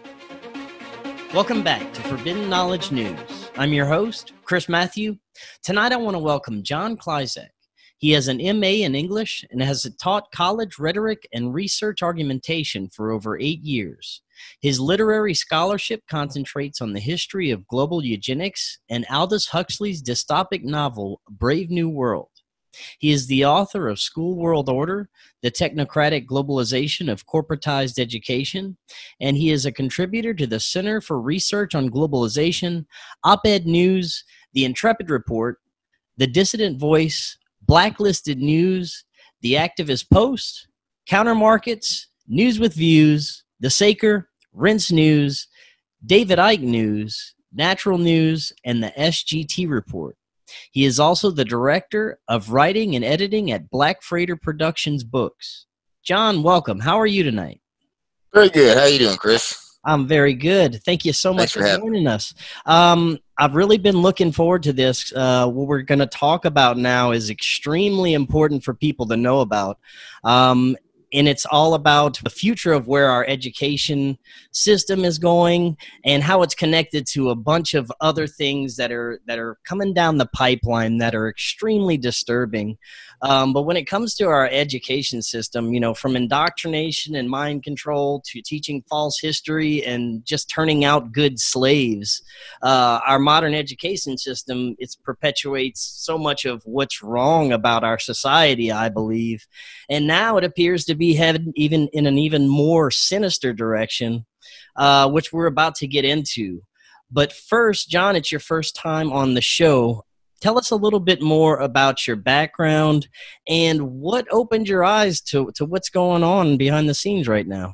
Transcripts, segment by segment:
Welcome back to Forbidden Knowledge News. I'm your host, Chris Matthew. Tonight I want to welcome John Klyzak. He has an MA in English and has taught college rhetoric and research argumentation for over 8 years. His literary scholarship concentrates on the history of global eugenics and Aldous Huxley's dystopic novel, Brave New World. He is the author of School World Order, The Technocratic Globalization of Corporatized Education, and he is a contributor to the Center for Research on Globalization, Op-Ed News, The Intrepid Report, The Dissident Voice, Blacklisted News, The Activist Post, Counter Markets, News with Views, The Saker, Rense News, David Icke News, Natural News, and the SGT Report. He is also the director of writing and editing at Black Freighter Productions Books. John, welcome. How are you tonight? Very good. How are you doing, Chris? I'm very good. Thank you so much for joining us. I've really been looking forward to this. What we're going to talk about now is extremely important for people to know about. And it's all about the future of where our education system is going and how it's connected to a bunch of other things that are coming down the pipeline that are extremely disturbing. But when it comes to our education system, from indoctrination and mind control to teaching false history and just turning out good slaves, our modern education system, it perpetuates so much of what's wrong about our society, I believe. And now it appears to be headed even in an even more sinister direction, which we're about to get into. But first, John, it's your first time on the show. Tell us a little bit more about your background and what opened your eyes to what's going on behind the scenes right now.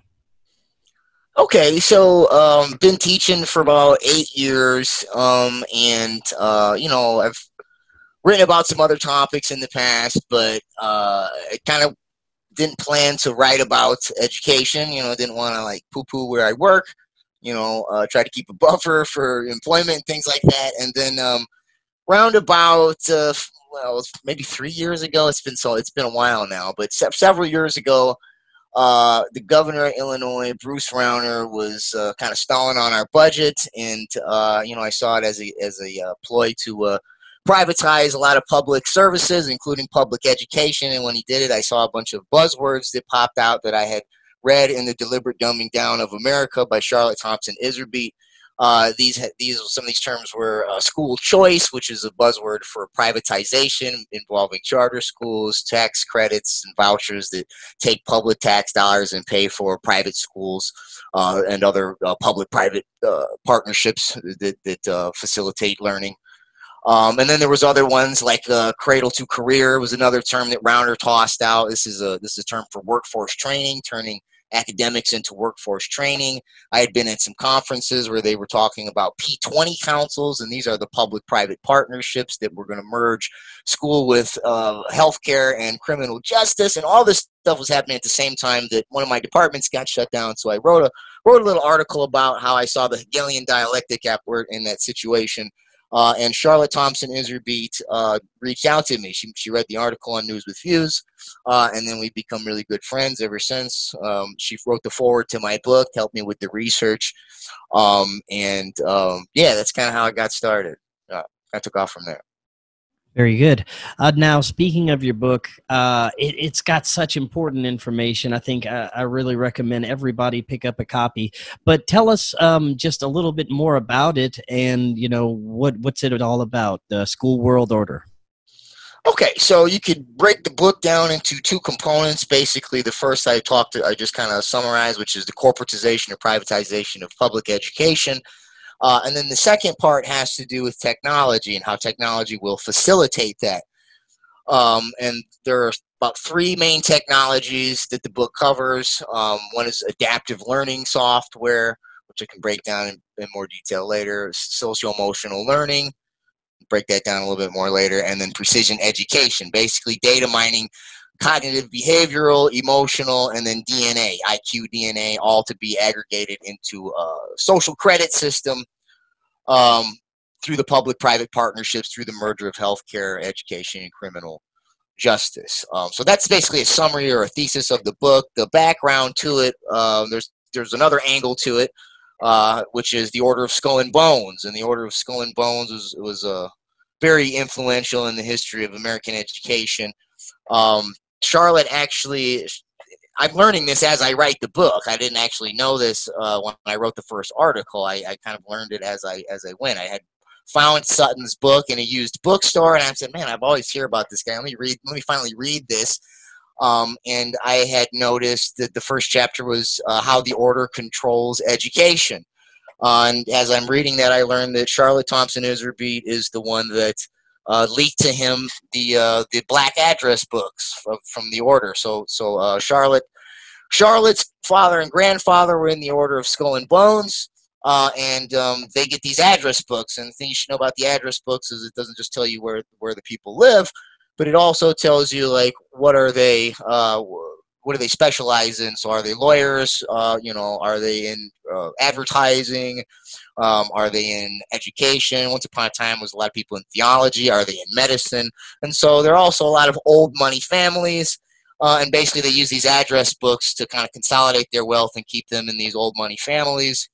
Okay, so been teaching for about 8 years, and I've written about some other topics in the past, but I kind of didn't plan to write about education. Didn't want to like poo-poo where I work. Try to keep a buffer for employment and things like that, and then. Round about maybe 3 years ago. It's been a while now, but several years ago, the governor of Illinois, Bruce Rauner, was kind of stalling on our budget, and I saw it as a ploy to privatize a lot of public services, including public education. And when he did it, I saw a bunch of buzzwords that popped out that I had read in The Deliberate Dumbing Down of America by Charlotte Thompson Iserbyt. Some of these terms were school choice, which is a buzzword for privatization involving charter schools, tax credits and vouchers that take public tax dollars and pay for private schools and other public-private partnerships that facilitate learning. And then there was other ones like cradle to career was another term that Rauner tossed out. This is a term for workforce training, turning academics into workforce training. I had been at some conferences where they were talking about P20 councils, and these are the public-private partnerships that were going to merge school with healthcare and criminal justice, and all this stuff was happening at the same time that one of my departments got shut down. So I wrote a little article about how I saw the Hegelian dialectic at work in that situation. And Charlotte Thompson Iserbyt reached out to me. She read the article on News with Views, and then we've become really good friends ever since. She wrote the foreword to my book, helped me with the research, and that's kind of how I got started. I took off from there. Very good. Now, speaking of your book, it's got such important information. I think I really recommend everybody pick up a copy. But tell us just a little bit more about it and, what's it all about, the School World Order. Okay, so you could break the book down into two components. Basically, the first I just kind of summarized, which is the corporatization or privatization of public education. And then the second part has to do with technology and how technology will facilitate that. And there are about three main technologies that the book covers. One is adaptive learning software, which I can break down in more detail later. Socio-emotional learning, break that down a little bit more later. And then precision education, basically data mining, cognitive, behavioral, emotional, and then DNA, IQ, DNA, all to be aggregated into a social credit system through the public-private partnerships, through the merger of healthcare, education, and criminal justice. So that's basically a summary or a thesis of the book. The background to it, there's another angle to it, which is the Order of Skull and Bones. And the Order of Skull and Bones was very influential in the history of American education. Charlotte actually, I'm learning this as I write the book. I didn't actually know this when I wrote the first article. I kind of learned it as I went. I had found Sutton's book in a used bookstore, and I said, "Man, I've always heard about this guy. Let me finally read this." And I had noticed that the first chapter was how the order controls education. And as I'm reading that, I learned that Charlotte Thompson Iserbyt is the one that leaked to him the black address books from the order. So Charlotte's father and grandfather were in the Order of Skull and Bones, and they get these address books. And the thing you should know about the address books is it doesn't just tell you where the people live, but it also tells you, like, what do they specialize in? So are they lawyers? Are they in advertising? Are they in education? Once upon a time, was a lot of people in theology. Are they in medicine? And so there are also a lot of old money families, and basically they use these address books to kind of consolidate their wealth and keep them in these old money families.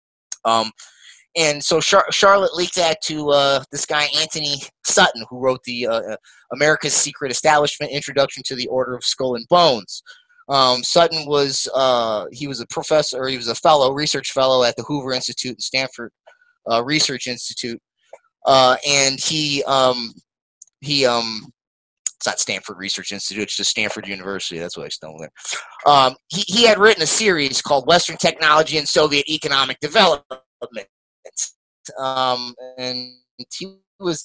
And so Charlotte leaked that to this guy, Anthony Sutton, who wrote the America's Secret Establishment, Introduction to the Order of Skull and Bones. Sutton was he was a professor, he was a research fellow at the Hoover Institute and Stanford Research Institute, and he it's not Stanford Research Institute, it's just Stanford University. That's what I stumbled there. He had written a series called Western Technology and Soviet Economic Development. And he was,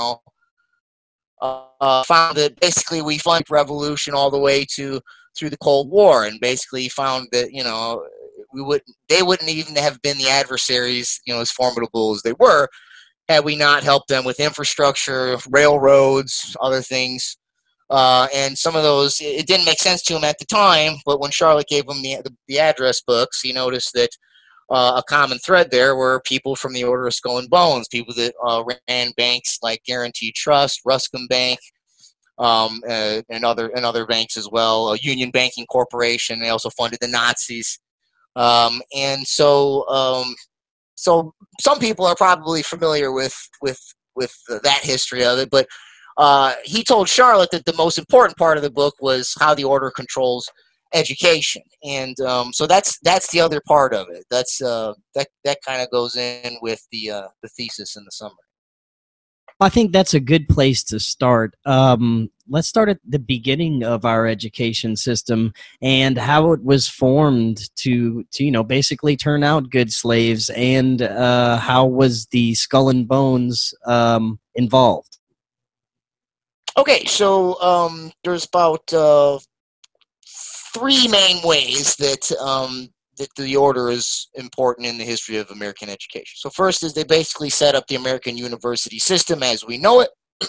found that basically we fund revolution all the way through the Cold War, and basically found that they wouldn't even have been the adversaries, as formidable as they were, had we not helped them with infrastructure, railroads, other things. And some of those, it didn't make sense to him at the time, but when Charlotte gave him the address books, he noticed that a common thread there were people from the Order of Skull and Bones, people that ran banks like Guaranty Trust, Ruscombe Bank, and other banks as well. Union Banking Corporation. They also funded the Nazis, and so some people are probably familiar with that history of it. But he told Charlotte that the most important part of the book was how the order controls education, and so that's the other part of it. That's that kind of goes in with the thesis and the summary. I think that's a good place to start. Let's start at the beginning of our education system and how it was formed to basically turn out good slaves, and how was the Skull and Bones involved? Okay, so there's about three main ways that the order is important in the history of American education. So first is they basically set up the American university system as we know it.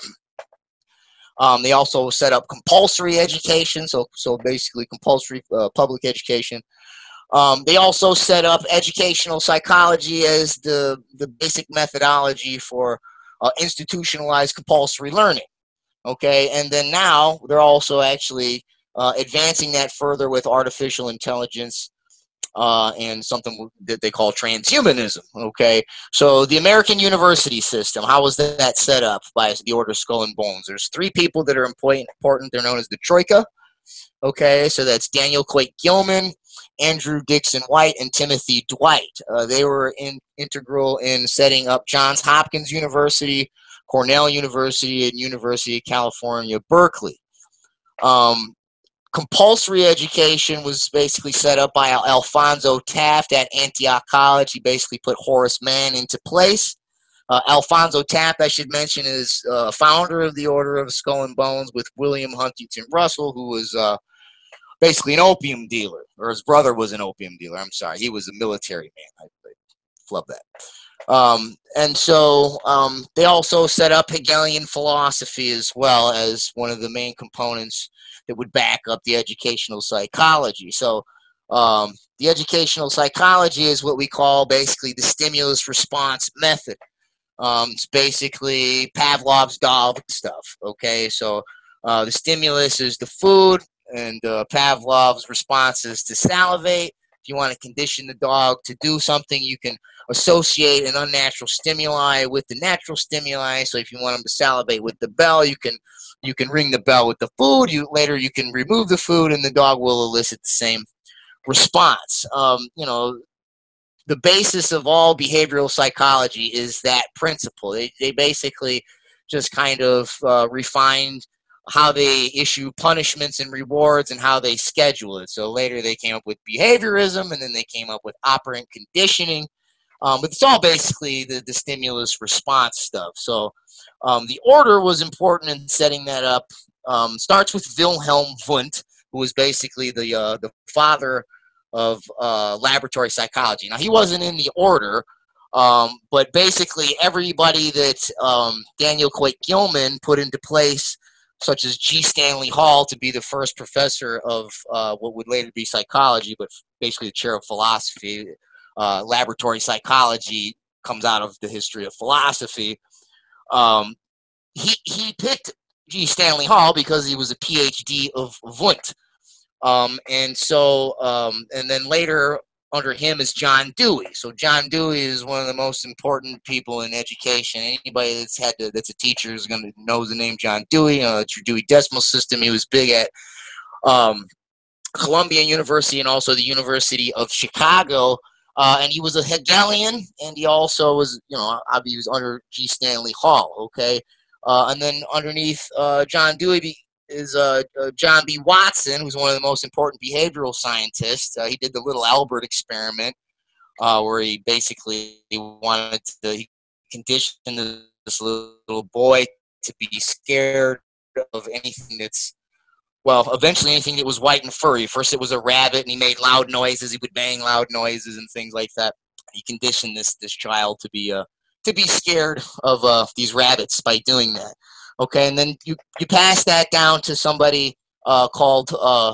They also set up compulsory education, so basically compulsory public education. They also set up educational psychology as the basic methodology for institutionalized compulsory learning. Okay, and then now they're also actually advancing that further with artificial intelligence and something that they call transhumanism. Okay, so the American university system, how was that set up by the Order of Skull and Bones? There's three people that are important. They're known as the Troika. Okay, so that's Daniel Coit Gilman, Andrew Dixon White, and Timothy Dwight. They were integral in setting up Johns Hopkins University, Cornell University, and University of California, Berkeley. Compulsory education was basically set up by Alphonso Taft at Antioch College. He basically put Horace Mann into place. Alphonso Taft, I should mention, is founder of the Order of Skull and Bones with William Huntington Russell, who was basically an opium dealer, or his brother was an opium dealer. I'm sorry, he was a military man. I flub that. And so they also set up Hegelian philosophy as well as one of the main components that would back up the educational psychology. So the educational psychology is what we call basically the stimulus response method. It's basically Pavlov's dog stuff. Okay, so the stimulus is the food, and Pavlov's response is to salivate. If you want to condition the dog to do something, you can associate an unnatural stimuli with the natural stimuli. So if you want them to salivate with the bell, you can ring the bell with the food. Later you can remove the food, and the dog will elicit the same response. The basis of all behavioral psychology is that principle. They basically just kind of refined how they issue punishments and rewards and how they schedule it. So later they came up with behaviorism, and then they came up with operant conditioning. But it's all basically the stimulus response stuff. So the order was important in setting that up. Starts with Wilhelm Wundt, who was basically the father of laboratory psychology. Now, he wasn't in the order, but basically everybody that Daniel Coit Gilman put into place, such as G. Stanley Hall to be the first professor of what would later be psychology, but basically the chair of philosophy. Laboratory psychology comes out of the history of philosophy. He picked G. Stanley Hall because he was a PhD of Wundt. And then later under him is John Dewey. So John Dewey is one of the most important people in education. Anybody that's a teacher is going to know the name John Dewey. It's your Dewey Decimal System. He was big at Columbia University and also the University of Chicago. And he was a Hegelian, and he also was, he was under G. Stanley Hall. Okay, and then underneath John Dewey is John B. Watson, who's one of the most important behavioral scientists. He did the little Albert experiment, where he basically wanted to condition this little boy to be scared of anything eventually anything that was white and furry. First it was a rabbit, and he made loud noises. He would bang loud noises and things like that. He conditioned this child to be scared of these rabbits by doing that. Okay, and then you pass that down to somebody called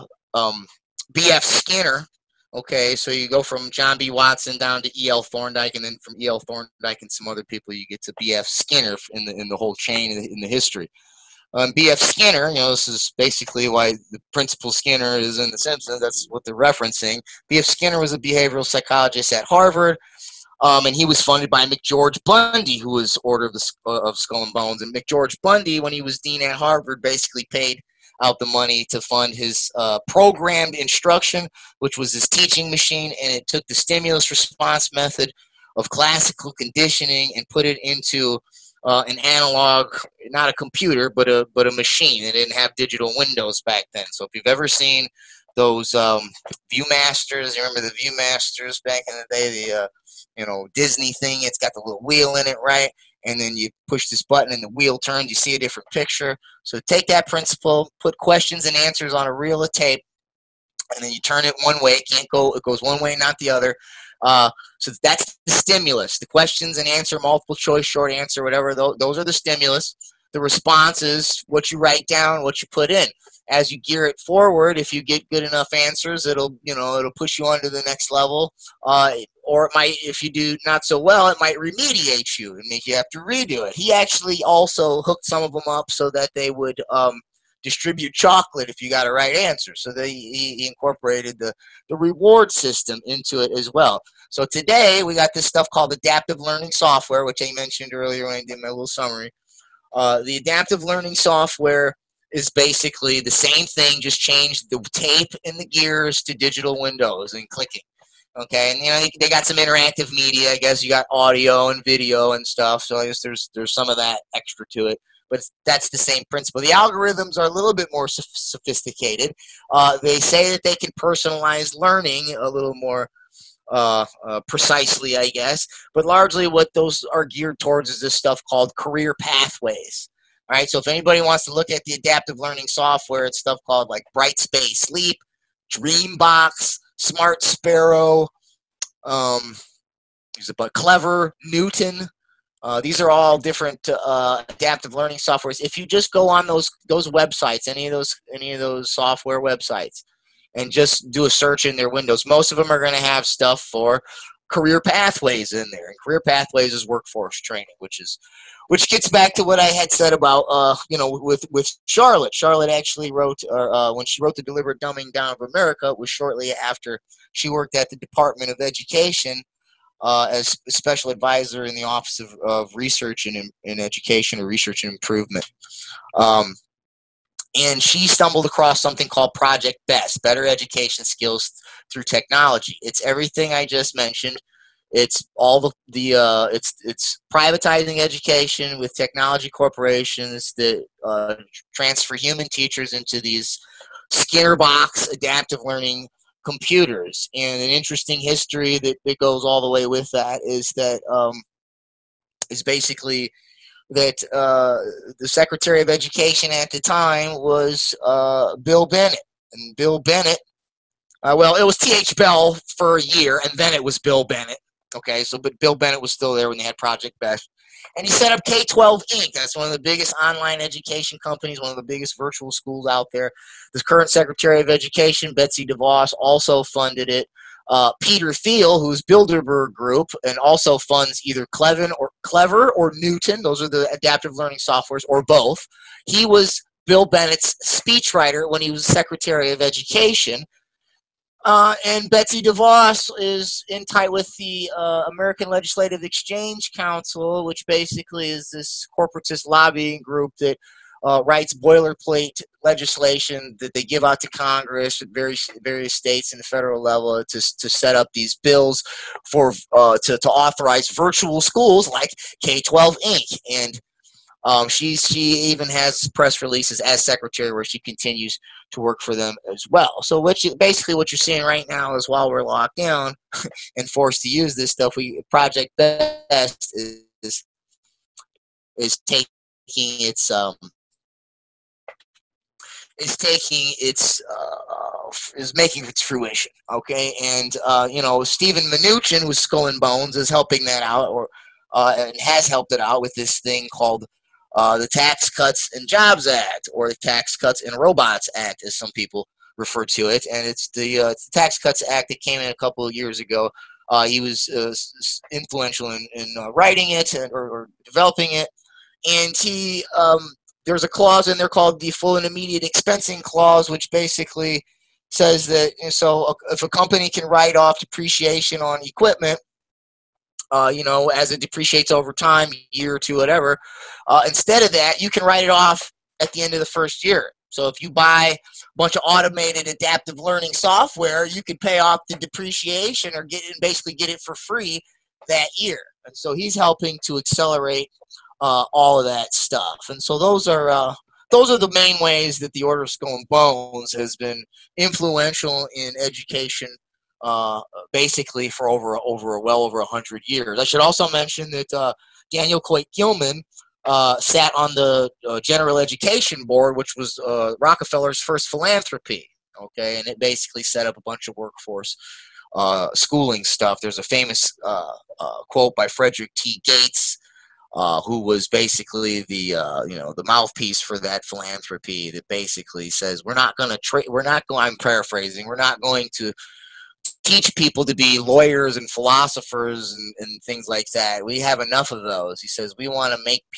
B.F. Skinner. Okay, so you go from John B. Watson down to E.L. Thorndike, and then from E.L. Thorndike and some other people, you get to B.F. Skinner in the whole chain in the history. B.F. Skinner, this is basically why the Principal Skinner is in The Simpsons. That's what they're referencing. B.F. Skinner was a behavioral psychologist at Harvard. And he was funded by McGeorge Bundy, who was Order of Skull and Bones. And McGeorge Bundy, when he was dean at Harvard, basically paid out the money to fund his programmed instruction, which was his teaching machine, and it took the stimulus response method of classical conditioning and put it into an analog, not a computer, but a machine. It didn't have digital windows back then. So if you've ever seen those Viewmasters, you remember the Viewmasters back in the day, the Disney thing, it's got the little wheel in it, right? And then you push this button and the wheel turns, you see a different picture. So take that principle, put questions and answers on a reel of tape, and then you turn it one way. It goes one way, not the other. So that's the stimulus. The questions and answer, multiple choice, short answer, whatever, those are the stimulus. The response is what you write down, what you put in. As you gear it forward, if you get good enough answers, it'll push you on to the next level. Or it might, if you do not so well, it might remediate you and make you have to redo it. He actually also hooked some of them up so that they would distribute chocolate if you got a right answer. So he incorporated the reward system into it as well. So today we got this stuff called adaptive learning software, which I mentioned earlier when I did my little summary. The adaptive learning software is basically the same thing, just change the tape and the gears to digital windows and clicking. Okay, and they got some interactive media. I guess you got audio and video and stuff. So I guess there's some of that extra to it. But that's the same principle. The algorithms are a little bit more sophisticated. They say that they can personalize learning a little more precisely, I guess. But largely what those are geared towards is this stuff called career pathways. All right, so if anybody wants to look at the adaptive learning software, it's stuff called like Brightspace Leap, Dreambox, Smart Sparrow, Clever, Newton. These are all different adaptive learning softwares. If you just go on those websites, any of those software websites, and just do a search in their windows, most of them are going to have stuff for career pathways in there. And career pathways is workforce training, which gets back to what I had said about with Charlotte. Charlotte actually wrote when she wrote The Deliberate Dumbing Down of America, it was shortly after She worked at the Department of Education as a special advisor in the Office of Research in Education or Research and Improvement. And she stumbled across something called Project BEST, Better Education Skills Through Technology. It's everything I just mentioned. It's all it's privatizing education with technology corporations that transfer human teachers into these Skinner box adaptive learning computers. And an interesting history that goes all the way with that is that is basically that the Secretary of Education at the time was Bill Bennett. And Bill Bennett, well, it was T.H. Bell for a year, and then it was Bill Bennett. Okay, so but Bill Bennett was still there when they had Project BEST. And he set up K-12 Inc. That's one of the biggest online education companies, one of the biggest virtual schools out there. The current Secretary of Education, Betsy DeVos, also funded it. Peter Thiel, who's Bilderberg Group, and also funds either Clever or Newton. Those are the adaptive learning softwares, or both. He was Bill Bennett's speechwriter when he was Secretary of Education. And Betsy DeVos is in tight with the American Legislative Exchange Council, which basically is this corporatist lobbying group that writes boilerplate legislation that they give out to Congress at various states and the federal level to set up these bills for to authorize virtual schools like K-12 Inc. And she even has press releases as secretary where she continues to work for them as well. So basically what you're seeing right now is while we're locked down and forced to use this stuff, Project BEST is making its fruition. Okay, and Stephen Mnuchin, who's Skull and Bones, is helping that out, and has helped it out with this thing called the Tax Cuts and Jobs Act, or the Tax Cuts and Robots Act, as some people refer to it. And it's the Tax Cuts Act that came in a couple of years ago. He was influential in writing it or developing it. And there's a clause in there called the Full and Immediate Expensing Clause, which basically says that if a company can write off depreciation on equipment, as it depreciates over time, year or two, whatever, instead of that, you can write it off at the end of the first year. So if you buy a bunch of automated adaptive learning software, you can pay off the depreciation or basically get it for free that year. And so he's helping to accelerate all of that stuff. And so those are the main ways that the Order of Skull and Bones has been influential in education, basically for well over 100 years. I should also mention that Daniel Coit Gilman sat on the General Education Board, which was Rockefeller's first philanthropy. Okay, and it basically set up a bunch of workforce schooling stuff. There's a famous quote by Frederick T. Gates, who was basically the mouthpiece for that philanthropy, that basically says I'm paraphrasing, we're not going to teach people to be lawyers and philosophers and things like that. We have enough of those. He says we want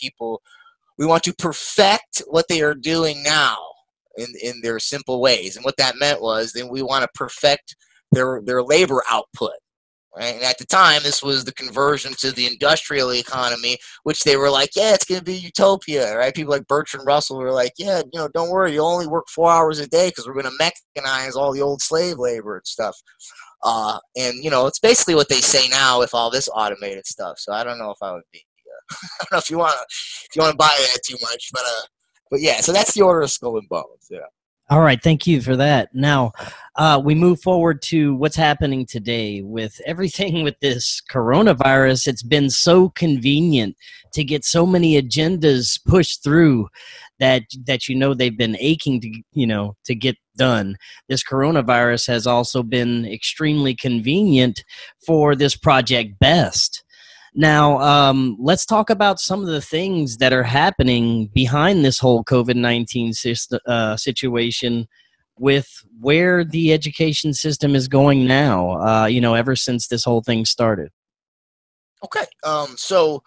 to perfect what they are doing now in their simple ways. And what that meant was then we want to perfect their labor output. Right? And at the time, this was the conversion to the industrial economy, which they were like, yeah, it's going to be utopia, right? People like Bertrand Russell were like, yeah, don't worry, you only work 4 hours a day because we're going to mechanize all the old slave labor and stuff. And it's basically what they say now with all this automated stuff. So I don't know if I would be, I don't know if you want to buy that too much, but yeah. So that's the Order of Skull and Bones. Yeah. All right, thank you for that. Now, we move forward to what's happening today with everything with this coronavirus. It's been so convenient to get so many agendas pushed through that they've been aching to get done. This coronavirus has also been extremely convenient for this Project BEST. Now, let's talk about some of the things that are happening behind this whole COVID-19 situation with where the education system is going now, ever since this whole thing started. Okay. So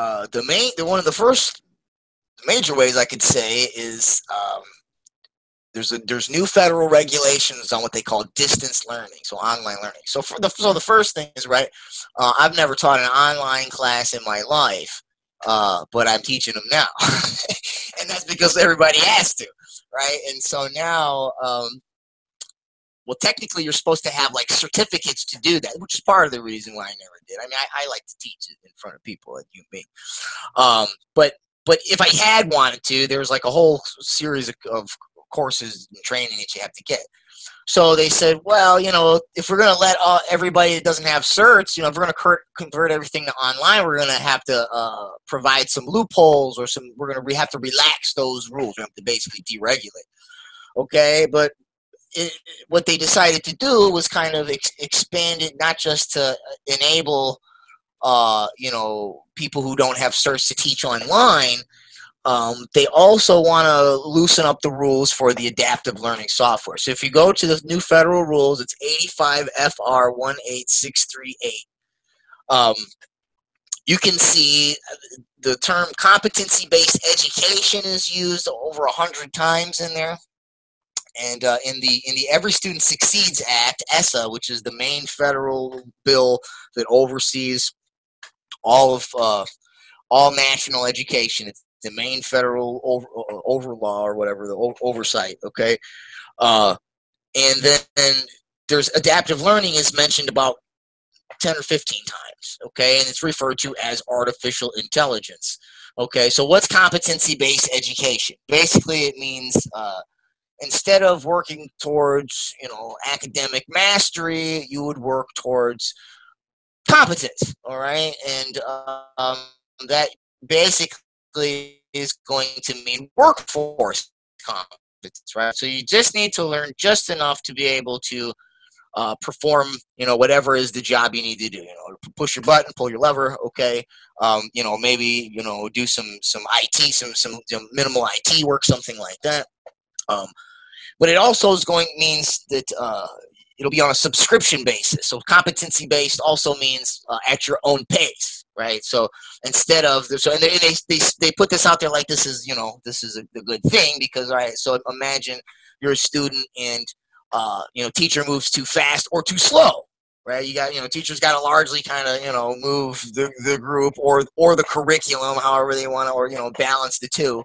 one of the first major ways I could say is there's new federal regulations on what they call distance learning, so online learning. So the first thing is, right, I've never taught an online class in my life, but I'm teaching them now, and that's because everybody has to, right? And so now, well, technically, you're supposed to have like certificates to do that, which is part of the reason why I never did. I mean, I like to teach it in front of people like you and me, but if I had wanted to, there was like a whole series of courses and training that you have to get. So they said, well, if we're going to let everybody that doesn't have certs, if we're going to convert everything to online, we're going to have to provide some loopholes, or we have to relax those rules. We have to basically deregulate. Okay, but what they decided to do was kind of expand it, not just to enable people who don't have certs to teach online. They also want to loosen up the rules for the adaptive learning software. So if you go to the new federal rules, it's 85 FR 18638. You can see the term competency-based education is used over 100 times in there. And in the Every Student Succeeds Act, ESSA, which is the main federal bill that oversees all national education, it's the main federal overlaw or whatever, the oversight, okay? And then there's adaptive learning is mentioned about 10 or 15 times, okay? And it's referred to as artificial intelligence, okay? So what's competency-based education? Basically, it means instead of working towards, academic mastery, you would work towards competence, all right? And that basically is going to mean workforce competence, right? So you just need to learn just enough to be able to perform, whatever is the job you need to do. Push your button, pull your lever, okay. Maybe do some IT, some minimal IT work, something like that. But it also means that it'll be on a subscription basis. So competency based also means at your own pace, right? So instead of they put this out there like this is a good thing because, all right, so imagine you're a student and teacher moves too fast or too slow, right? You got teachers got to largely kind of move the group or the curriculum however they want to, or balance the two.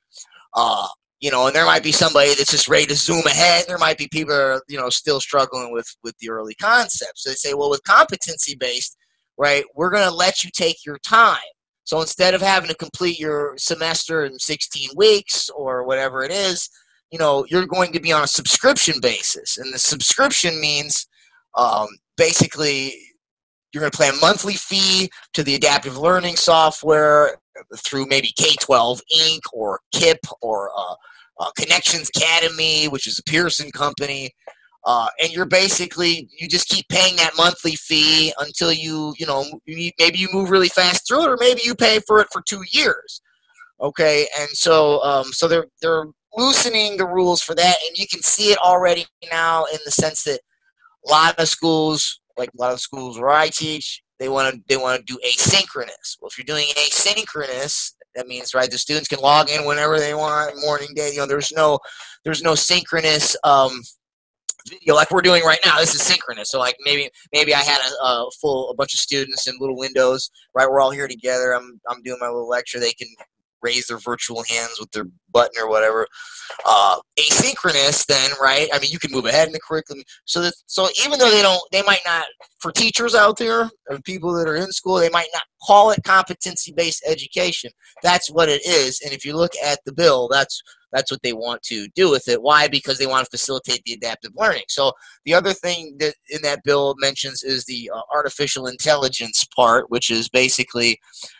And there might be somebody that's just ready to zoom ahead. There might be people that are, still struggling with the early concepts. So they say, well, with competency-based, right, we're going to let you take your time. So instead of having to complete your semester in 16 weeks or whatever it is, you're going to be on a subscription basis. And the subscription means basically you're going to pay a monthly fee to the adaptive learning software through maybe K-12 Inc. or KIP or Connections Academy, which is a Pearson company. And you just keep paying that monthly fee until maybe you move really fast through it, or maybe you pay for it for 2 years. Okay, and so they're loosening the rules for that, and you can see it already now in the sense that a lot of schools where I teach, they want to do asynchronous. Well, if you're doing asynchronous, that means, right, the students can log in whenever they want, morning, day. There's no synchronous video like we're doing right now. This is synchronous. So like maybe I had a bunch of students in little windows, right? We're all here together. I'm doing my little lecture. They can raise their virtual hands with their button or whatever. Asynchronous, then, right? I mean, you can move ahead in the curriculum. So even though they might not, for teachers out there or people that are in school, they might not call it competency-based education. That's what it is. And if you look at the bill, that's what they want to do with it. Why? Because they want to facilitate the adaptive learning. So the other thing that in that bill mentions is the artificial intelligence part, which is basically,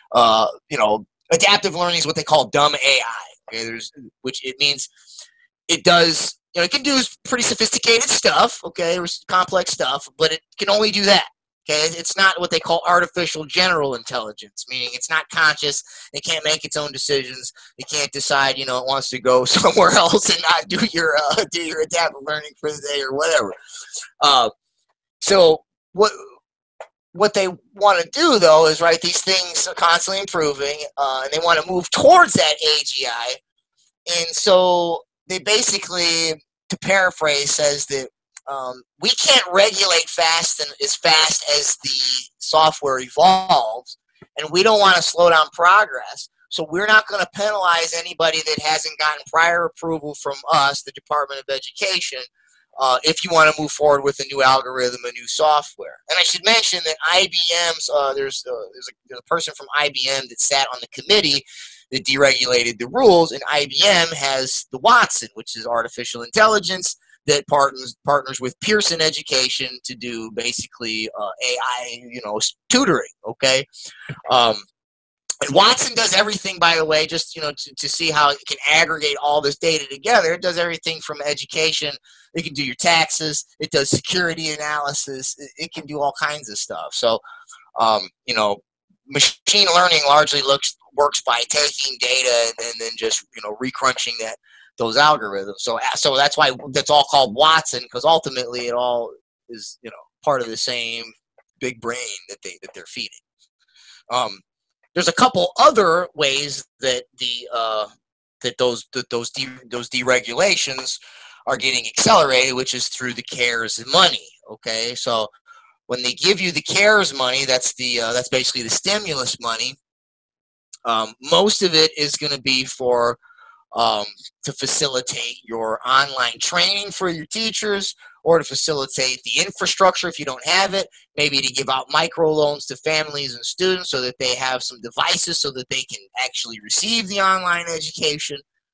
adaptive learning is what they call dumb AI. Okay, which it means it does, it can do pretty sophisticated stuff, okay, or complex stuff, but it can only do that. Okay, it's not what they call artificial general intelligence, meaning it's not conscious. It can't make its own decisions. It can't decide, it wants to go somewhere else and not do your adaptive learning for the day or whatever. So what they want to do, though, is, right, these things are constantly improving, and they want to move towards that AGI. And so they basically, to paraphrase, says that we can't regulate as fast as the software evolves, and we don't want to slow down progress. So we're not going to penalize anybody that hasn't gotten prior approval from us, the Department of Education, if you want to move forward with a new algorithm, a new software. And I should mention that IBM's, there's a person from IBM that sat on the committee that deregulated the rules, and IBM has the Watson, which is artificial intelligence, that partners with Pearson Education to do basically AI, tutoring. Okay, and Watson does everything, by the way, just to see how it can aggregate all this data together. It does everything from education. It can do your taxes. It does security analysis. It can do all kinds of stuff. So, machine learning largely works by taking data and then just recrunching those algorithms. So that's why that's all called Watson, because ultimately it all is part of the same big brain that they're feeding. There's a couple other ways that those deregulations are getting accelerated, which is through the CARES money. Okay, so when they give you the CARES money, that's basically the stimulus money. Most of it is going to be for to facilitate your online training for your teachers, or to facilitate the infrastructure if you don't have it, maybe to give out microloans to families and students so that they have some devices so that they can actually receive the online education.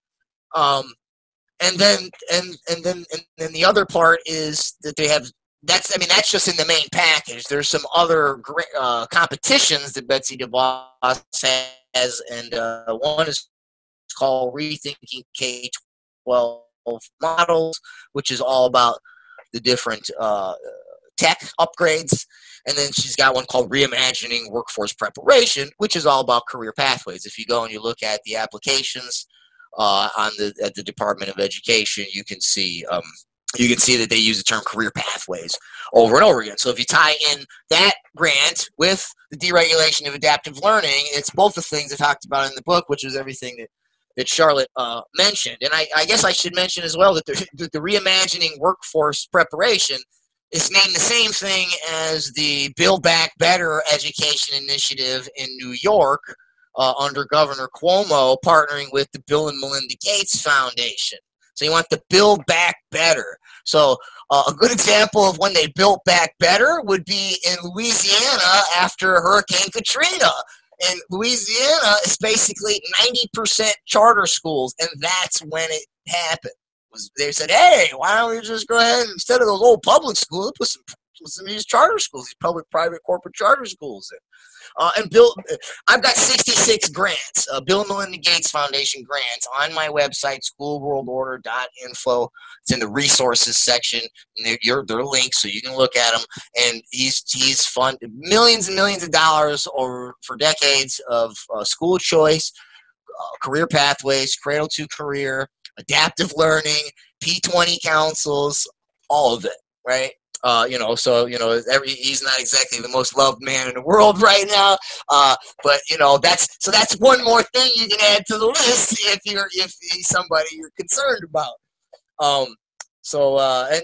And then the other part is that they have, that's just in the main package. There's some other competitions that Betsy DeVos has, and one is called Rethinking K-12 Models, which is all about the different tech upgrades. And then she's got one called Reimagining Workforce Preparation, which is all about career pathways. If you go and you look at the applications at the Department of Education, you can see that they use the term career pathways over and over again. So if you tie in that grant with the deregulation of adaptive learning, it's both the things I talked about in the book, which is everything that Charlotte mentioned. And I guess I should mention as well that the Reimagining Workforce Preparation is named the same thing as the Build Back Better education initiative in New York under Governor Cuomo, partnering with the Bill and Melinda Gates Foundation. So you want to build back better. So a good example of when they built back better would be in Louisiana after Hurricane Katrina. And Louisiana is basically 90% charter schools, and that's when it happened. They said, hey, why don't we just go ahead and, instead of those old public schools, put some of these charter schools, these public, private, corporate charter schools in. And I've got 66 grants, Bill and Melinda Gates Foundation grants on my website, schoolworldorder.info. It's in the resources section, and they're linked so you can look at them. And he's funded millions and millions of dollars for decades of school choice, career pathways, Cradle to Career, adaptive learning, P20 councils, all of it, right? He's not exactly the most loved man in the world right now, but that's one more thing you can add to the list if he's somebody you're concerned about. So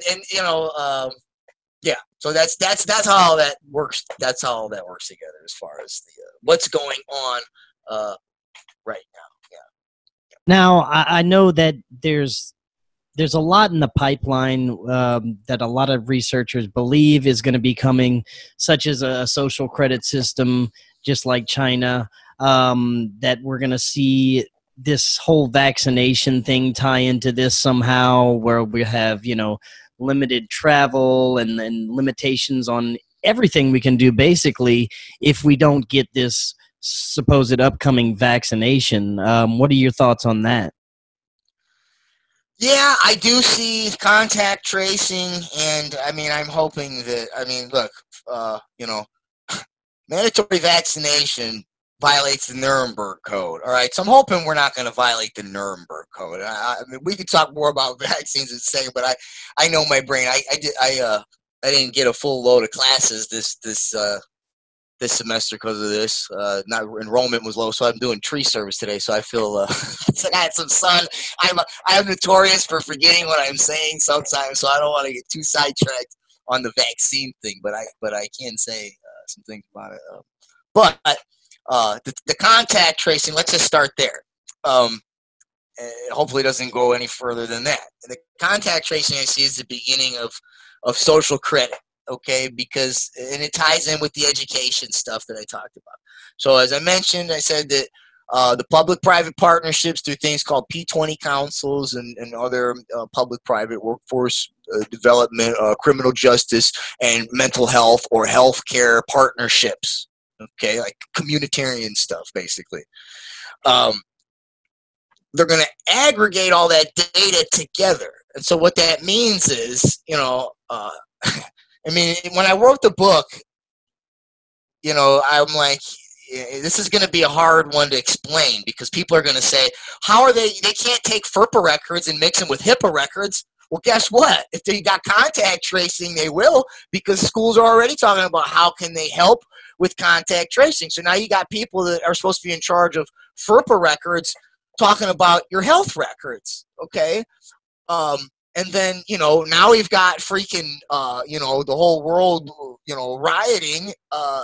that's how all that works. That's how all that works together as far as the what's going on right now. Yeah. Now I know that there's a lot in the pipeline that a lot of researchers believe is going to be coming, such as a social credit system, just like China, that we're going to see this whole vaccination thing tie into this somehow, where we have, limited travel and limitations on everything we can do, basically, if we don't get this supposed upcoming vaccination. What are your thoughts on that? Yeah, I do see contact tracing, and I'm hoping that, look, mandatory vaccination violates the Nuremberg Code. All right, so I'm hoping we're not going to violate the Nuremberg Code. We could talk more about vaccines and saying, but I know my brain. I didn't get a full load of classes this this semester because of this. Not enrollment was low, so I'm doing tree service today. So I feel I had some sun. I'm notorious for forgetting what I'm saying sometimes, so I don't want to get too sidetracked on the vaccine thing. But I can say some things about it. But the contact tracing. Let's just start there. Hopefully, it doesn't go any further than that. The contact tracing I see is the beginning of social credit. Okay, because and it ties in with the education stuff that I talked about. So as I mentioned, I said that the public-private partnerships through things called P20 councils and other public-private workforce development, criminal justice, and mental health or healthcare partnerships. Okay, like communitarian stuff, basically. They're going to aggregate all that data together, and so what that means is, I mean, when I wrote the book, I'm like, this is going to be a hard one to explain because people are going to say, how are they can't take FERPA records and mix them with HIPAA records. Well, guess what? If they got contact tracing, they will, because schools are already talking about how can they help with contact tracing. So now you got people that are supposed to be in charge of FERPA records talking about your health records, okay? And then, now we've got freaking, the whole world, rioting,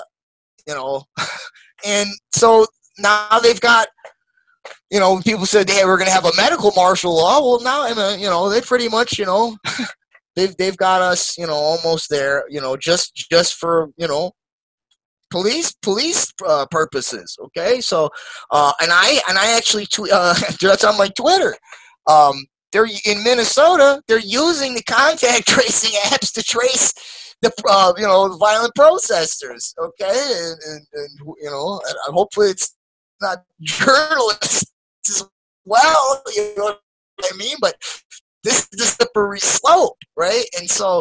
and so now they've got, people said, hey, we're going to have a medical martial law. Well, now, they pretty much, they've got us, almost there, just for, police purposes. Okay. So, and I actually that's on my Twitter. They're in Minnesota. They're using the contact tracing apps to trace the violent protesters. Okay, and hopefully it's not journalists as well. You know what I mean? But this is a slippery slope, right? And so,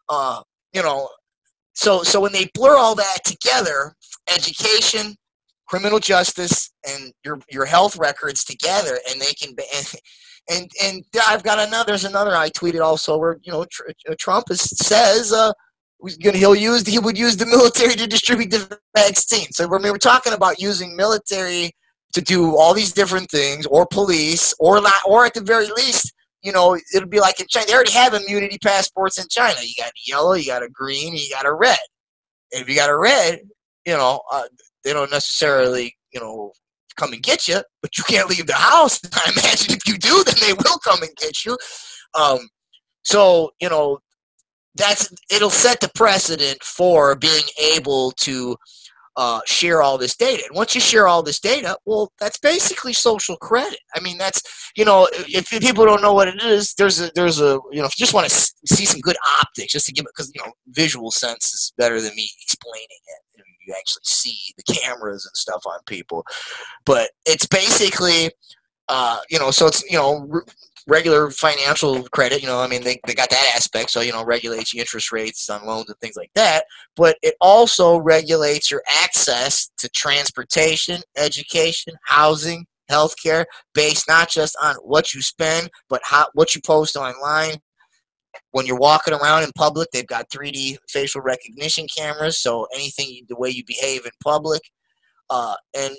so when they blur all that together, education, criminal justice, and your health records together, and they can. And I've got there's another I tweeted also where Trump says he would use the military to distribute the vaccine. So when we were talking about using military to do all these different things, or police, or at the very least, it'll be like in China. They already have immunity passports in China. You got a yellow, you got a green, you got a red. And if you got a red, they don't necessarily come and get you, but you can't leave the house. I imagine if you do, then they will come and get you. So it'll set the precedent for being able to share all this data. And once you share all this data, well, that's basically social credit. I mean, that's if people don't know what it is, there's a if you just want to see some good optics, just to give it, because visual sense is better than me explaining it. You actually see the cameras and stuff on people, but it's basically so it's regular financial credit. I mean, they got that aspect, so regulates interest rates on loans and things like that, but it also regulates your access to transportation, education, housing, healthcare, based not just on what you spend, but what you post online. When you're walking around in public, they've got 3D facial recognition cameras, so the way you behave in public, and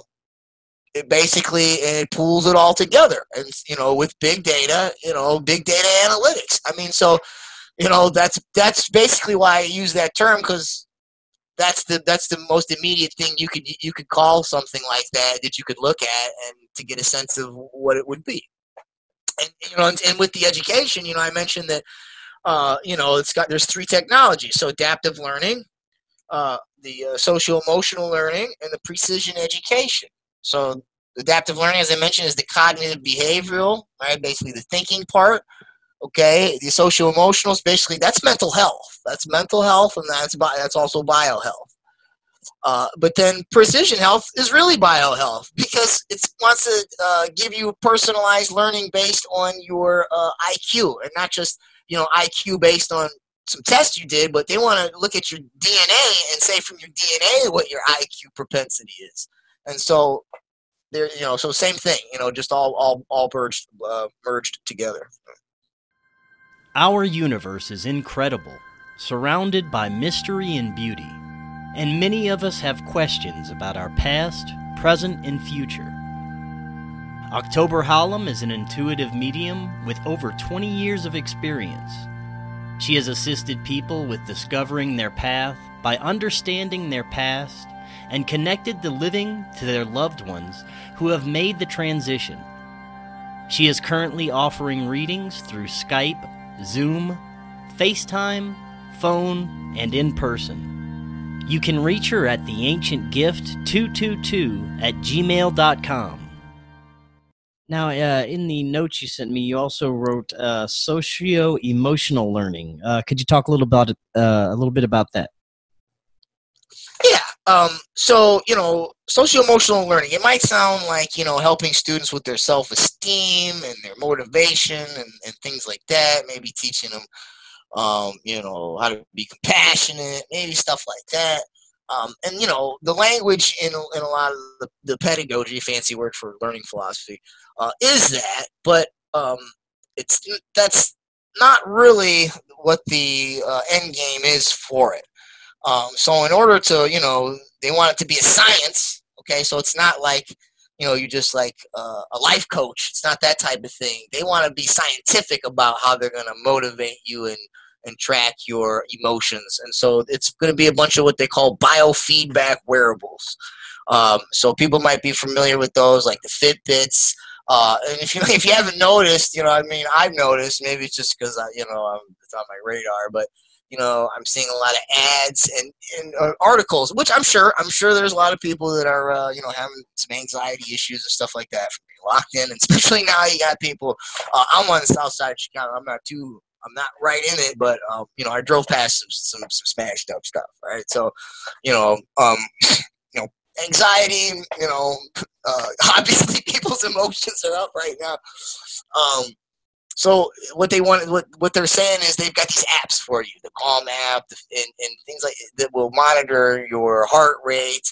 it pools it all together, and with big data, big data analytics. I mean, so that's basically why I use that term, because that's the most immediate thing you could call something like that you could look at and to get a sense of what it would be. And with the education, I mentioned that there's 3 technologies. So adaptive learning, the socio-emotional learning, and the precision education. So adaptive learning, as I mentioned, is the cognitive behavioral, right? Basically the thinking part. Okay, the socio-emotional is basically, that's mental health. That's mental health, and that's also biohealth. But then precision health is really biohealth, because it wants to give you personalized learning based on your IQ, and not just IQ based on some tests you did, but they want to look at your DNA and say from your DNA what your IQ propensity is. And so there, so same thing, just all merged together. Our universe is incredible, surrounded by mystery and beauty. And many of us have questions about our past, present, and future. October Hallam is an intuitive medium with over 20 years of experience. She has assisted people with discovering their path by understanding their past and connected the living to their loved ones who have made the transition. She is currently offering readings through Skype, Zoom, FaceTime, phone, and in person. You can reach her at theancientgift222@gmail.com. Now, in the notes you sent me, you also wrote socio-emotional learning. Could you talk a little bit about that? Yeah. So, socio-emotional learning, it might sound like, helping students with their self-esteem and their motivation and things like that, maybe teaching them, how to be compassionate, maybe stuff like that. And the language in a lot of the pedagogy, fancy word for learning philosophy, is that, but that's not really what the end game is for it. So in order to, they want it to be a science. Okay, so it's not like you just like a life coach. It's not that type of thing. They want to be scientific about how they're going to motivate you and track your emotions. And so it's going to be a bunch of what they call biofeedback wearables. So people might be familiar with those, like the Fitbits. And if you haven't noticed, I've noticed, maybe it's just because it's on my radar, but I'm seeing a lot of ads and articles, which I'm sure there's a lot of people that are having some anxiety issues and stuff like that from being locked in, and especially now you got people. I'm on the south side of Chicago. I'm not right in it, but I drove past some smashed up stuff, right? So, anxiety, obviously people's emotions are up right now. So what they're saying is they've got these apps for you, the Calm app and things like that will monitor your heart rate.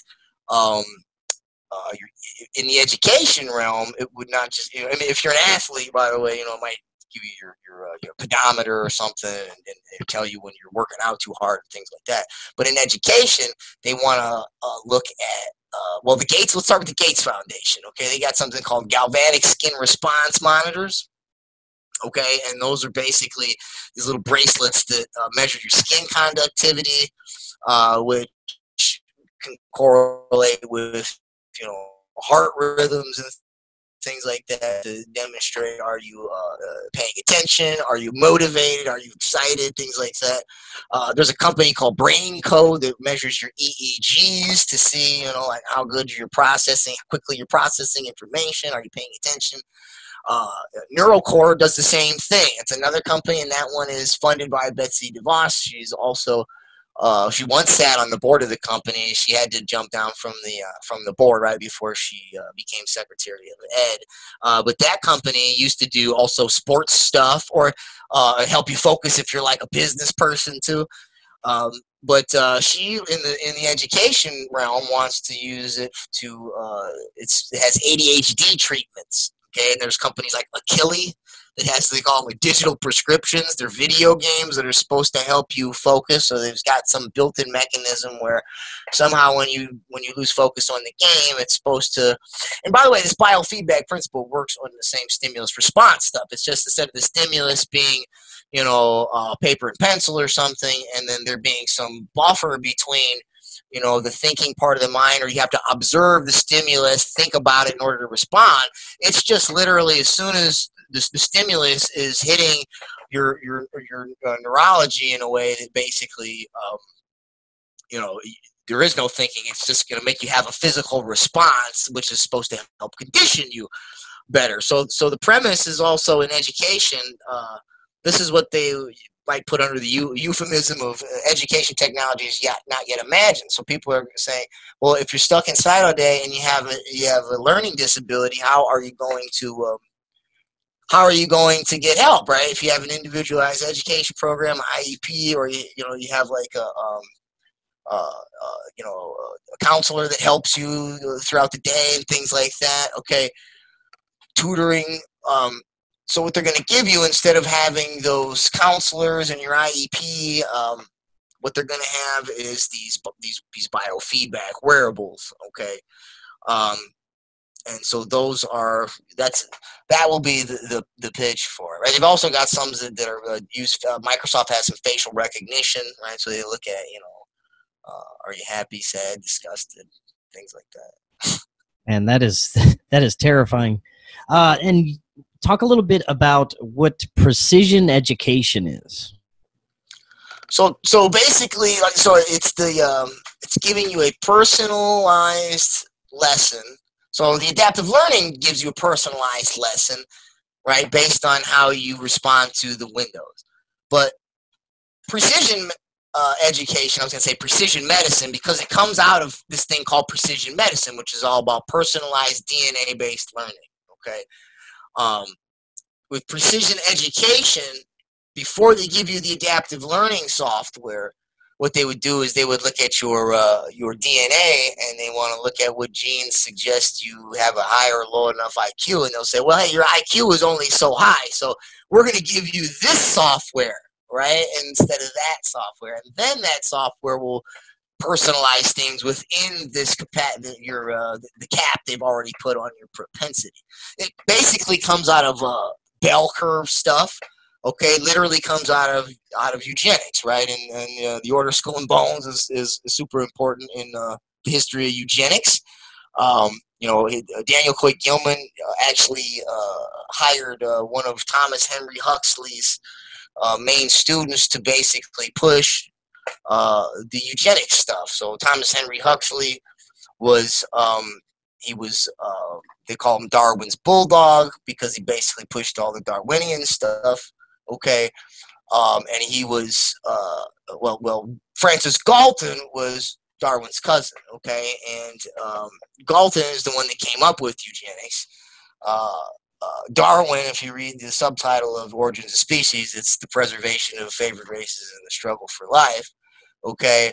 In the education realm, it would not just, if you're an athlete, by the way, it might give you your pedometer or something and tell you when you're working out too hard and things like that. But in education, they want to look at, the Gates, let's start with the Gates Foundation. Okay, they got something called galvanic skin response monitors. Okay, and those are basically these little bracelets that measure your skin conductivity, which can correlate with, heart rhythms and things like that to demonstrate, are you paying attention? Are you motivated? Are you excited? Things like that. There's a company called BrainCode that measures your EEGs to see, like how good you're processing, how quickly you're processing information. Are you paying attention? NeuroCore does the same thing. It's another company, and that one is funded by Betsy DeVos. She's also she once sat on the board of the company. She had to jump down from the board right before she became Secretary of Ed. But that company used to do also sports stuff or help you focus if you're like a business person too. But she in the education realm wants to use it to it has ADHD treatments. Okay, and there's companies like Akili that has, they call them like digital prescriptions. They're video games that are supposed to help you focus. So they've got some built-in mechanism where somehow when you lose focus on the game, it's supposed to. And by the way, this biofeedback principle works on the same stimulus response stuff. It's just instead of the stimulus being, paper and pencil or something, and then there being some buffer between, the thinking part of the mind, or you have to observe the stimulus, think about it in order to respond. It's just literally as soon as the stimulus is hitting your neurology in a way that basically, there is no thinking. It's just going to make you have a physical response, which is supposed to help condition you better. So the premise is also in education. This is what they might put under the euphemism of education technologies not yet imagined. So people are saying, well, if you're stuck inside all day and you have a learning disability, how are you going to get help, right? If you have an individualized education program, IEP, or you have like a counselor that helps you throughout the day and things like that. Okay, tutoring. So what they're going to give you, instead of having those counselors and your IEP what they're going to have is these biofeedback wearables. Okay. And so those are, that will be the pitch for it, right? They've also got some that are used. Microsoft has some facial recognition, right? So they look at, are you happy, sad, disgusted, things like that. And that is terrifying. And talk a little bit about what precision education is. So basically, it's giving you a personalized lesson. So the adaptive learning gives you a personalized lesson, right, based on how you respond to the windows. But precision education, I was going to say precision medicine, because it comes out of this thing called precision medicine, which is all about personalized DNA-based learning. Okay, with precision education, before they give you the adaptive learning software, what they would do is they would look at your DNA, and they want to look at what genes suggest you have a high or low enough IQ, and they'll say, well, hey, your IQ is only so high, so we're going to give you this software, right, instead of that software, and then that software will personalize things within this the cap they've already put on your propensity. It basically comes out of bell curve stuff. Okay, literally comes out of eugenics, right? And the order Skull and Bones is super important in the history of eugenics. Daniel Coy Gilman actually hired one of Thomas Henry Huxley's main students to basically push the eugenics stuff. So Thomas Henry Huxley was they call him Darwin's bulldog, because he basically pushed all the Darwinian stuff. Okay, and he was Francis Galton was Darwin's cousin. Okay, and Galton is the one that came up with eugenics. Darwin, if you read the subtitle of Origins of Species, it's the preservation of favored races in the struggle for life. Okay,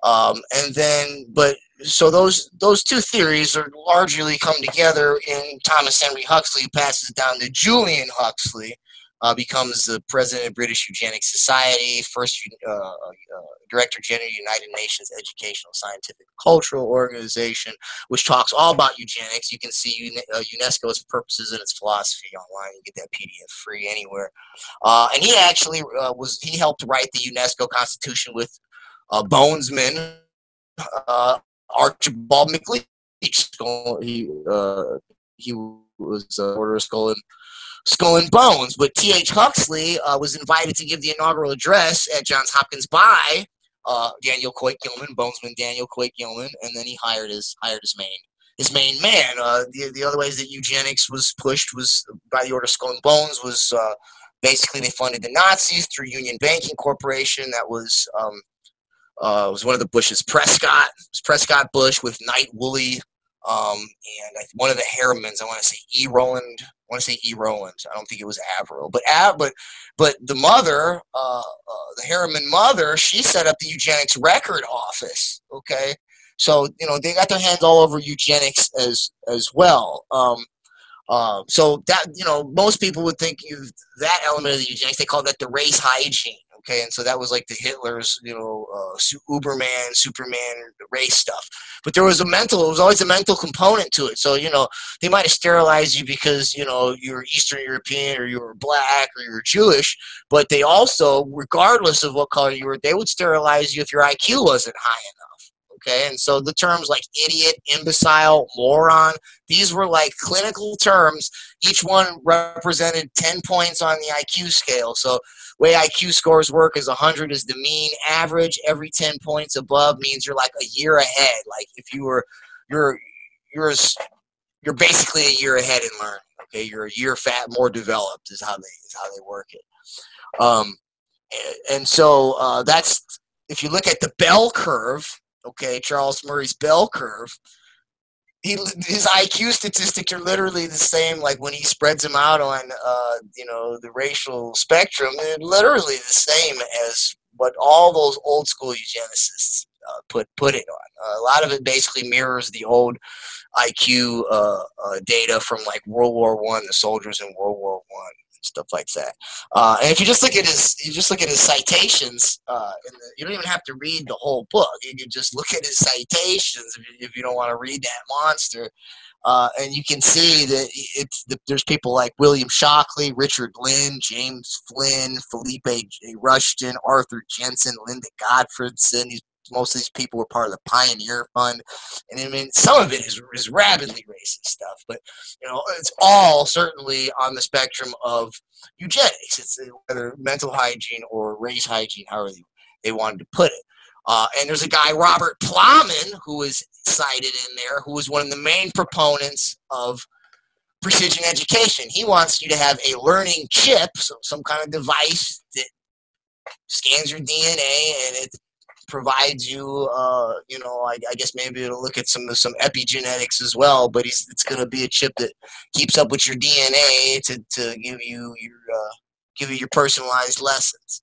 so those two theories are largely come together in Thomas Henry Huxley, who passes it down to Julian Huxley. Becomes the president of British Eugenics Society, first Director General of United Nations Educational, Scientific, and Cultural Organization, which talks all about eugenics. You can see UNESCO's purposes and its philosophy online. You get that PDF free anywhere. And he actually he helped write the UNESCO Constitution with Bonesman, Archibald MacLeish. He was Order of Skull and Bones, but T.H. Huxley was invited to give the inaugural address at Johns Hopkins by Daniel Coy Gilman, Bonesman Daniel Coy Gilman, and then he hired his main man. The other ways that eugenics was pushed was by the Order of Skull and Bones was basically they funded the Nazis through Union Banking Corporation. That was one of the Bushes. Prescott Bush with Knight Woolley. And one of the Harrimans, I want to say E. Rowland. I don't think it was Averill, but the mother, the Harriman mother, she set up the eugenics record office. Okay, so they got their hands all over eugenics as well. So that most people would think that element of the eugenics, they call that the race hygiene. Okay, and so that was like the Hitler's, Uberman, Superman race stuff. But it was always a mental component to it. So, they might have sterilized you because, you're Eastern European or you were black or you were Jewish, but they also, regardless of what color you were, they would sterilize you if your IQ wasn't high enough. Okay, and so the terms like idiot, imbecile, moron, these were like clinical terms. Each one represented 10 points on the IQ scale. So way IQ scores work is 100 is the mean average. Every 10 points above means you're like a year ahead. Like if you're basically a year ahead in learning. Okay, you're a year more developed is how they work it. And so that's, if you look at the bell curve. Okay, Charles Murray's bell curve. His IQ statistics are literally the same. Like when he spreads them out on, the racial spectrum, they're literally the same as what all those old school eugenicists put it on. A lot of it basically mirrors the old IQ data from like World War I, the soldiers in World War I. stuff like that. And if you just look at his citations, you don't even have to read the whole book. You can just look at his citations if you don't want to read that monster. And you can see that there's people like William Shockley, Richard Lynn, James Flynn, Felipe J. Rushton, Arthur Jensen, Linda Gottfredson. Most of these people were part of the Pioneer Fund. And I mean, some of it is rabidly racist stuff, but it's all certainly on the spectrum of eugenics. It's whether mental hygiene or race hygiene, however they wanted to put it. And there's a guy, Robert Plowman, who was cited in there, who was one of the main proponents of precision education. He wants you to have a learning chip, so some kind of device that scans your DNA and it provides you, I guess maybe it'll look at some epigenetics as well, but it's going to be a chip that keeps up with your DNA to give you your personalized lessons.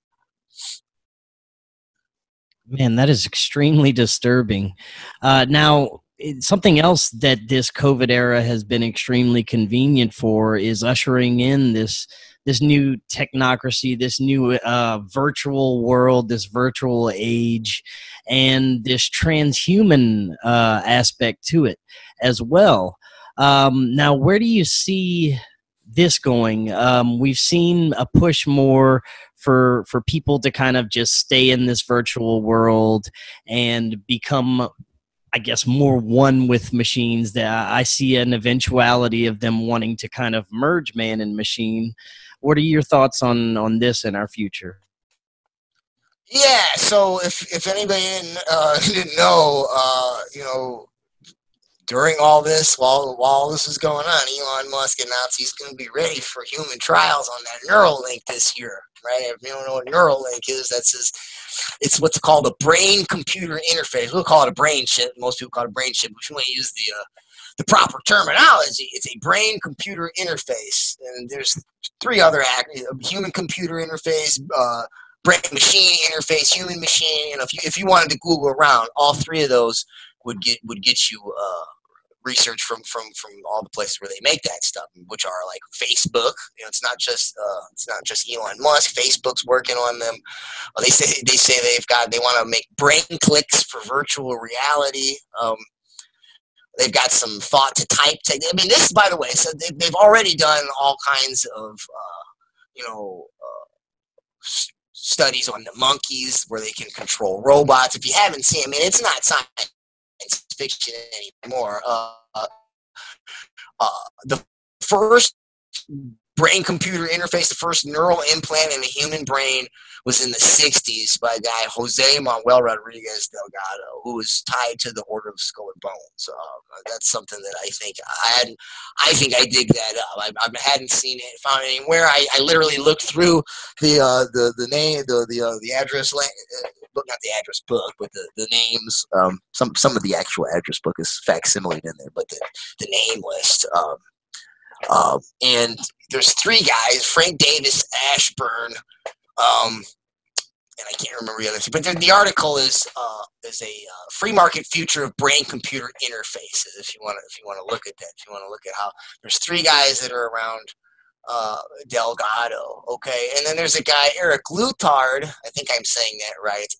Man, that is extremely disturbing. Now, something else that this COVID era has been extremely convenient for is ushering in this new technocracy, this new virtual world, this virtual age, and this transhuman aspect to it as well. Now, where do you see this going? We've seen a push more for people to kind of just stay in this virtual world and become, I guess, more one with machines. That I see an eventuality of them wanting to kind of merge man and machine. What are your thoughts on this in our future? Yeah, so if anybody didn't know, during all this, while all this is going on, Elon Musk announced he's going to be ready for human trials on that Neuralink this year, right? If you don't know what Neuralink is, it's what's called a brain-computer interface. We'll call it a brain chip. Most people call it a brain chip, but if you want to use the proper terminology, it's a brain-computer interface. And there's three other human-computer interface, brain-machine interface, human-machine. If you wanted to Google around, all three of those would get you research from all the places where they make that stuff, which are like Facebook. It's not just Elon Musk. Facebook's working on them. They say they want to make brain clicks for virtual reality. They've got some thought to type. I mean, this, by the way, so they've already done all kinds of studies on the monkeys where they can control robots. If you haven't seen, I mean, it's not science fiction anymore. The first brain-computer interface, the first neural implant in a human brain was in the 60s by a guy, Jose Manuel Rodriguez Delgado, who was tied to the Order of Skull and Bones. That's something that I think I dig that up. I hadn't seen it, found it anywhere. I literally looked through the name, the address, not the address book, but the names. Some of the actual address book is facsimile in there, but the name list. And there's three guys: Frank Davis, Ashburn, and I can't remember the other two. But the article is a free market future of brain-computer interfaces. If you want to look at that, if you want to look at how there's three guys that are around Delgado, okay, and then there's a guy, Eric Leuthard. I think I'm saying that right. It's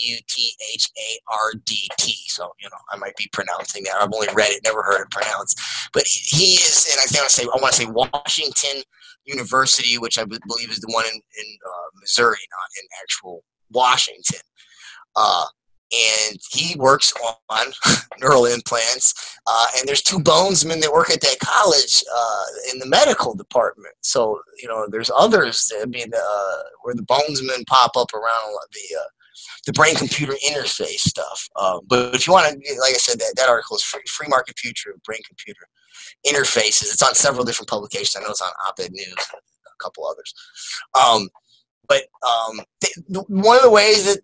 Leuthard. So I might be pronouncing that. I've only read it, never heard it pronounced. But he is, and I want to say Washington University, which I believe is the one in Missouri, not in actual Washington. And he works on neural implants. And there's two bonesmen that work at that college in the medical department. So, there's others that, where the bonesmen pop up around the brain-computer interface stuff. But if you want to, like I said, that article is free market future of brain-computer interfaces. It's on several different publications. I know it's on Op-Ed News and a couple others. But one of the ways that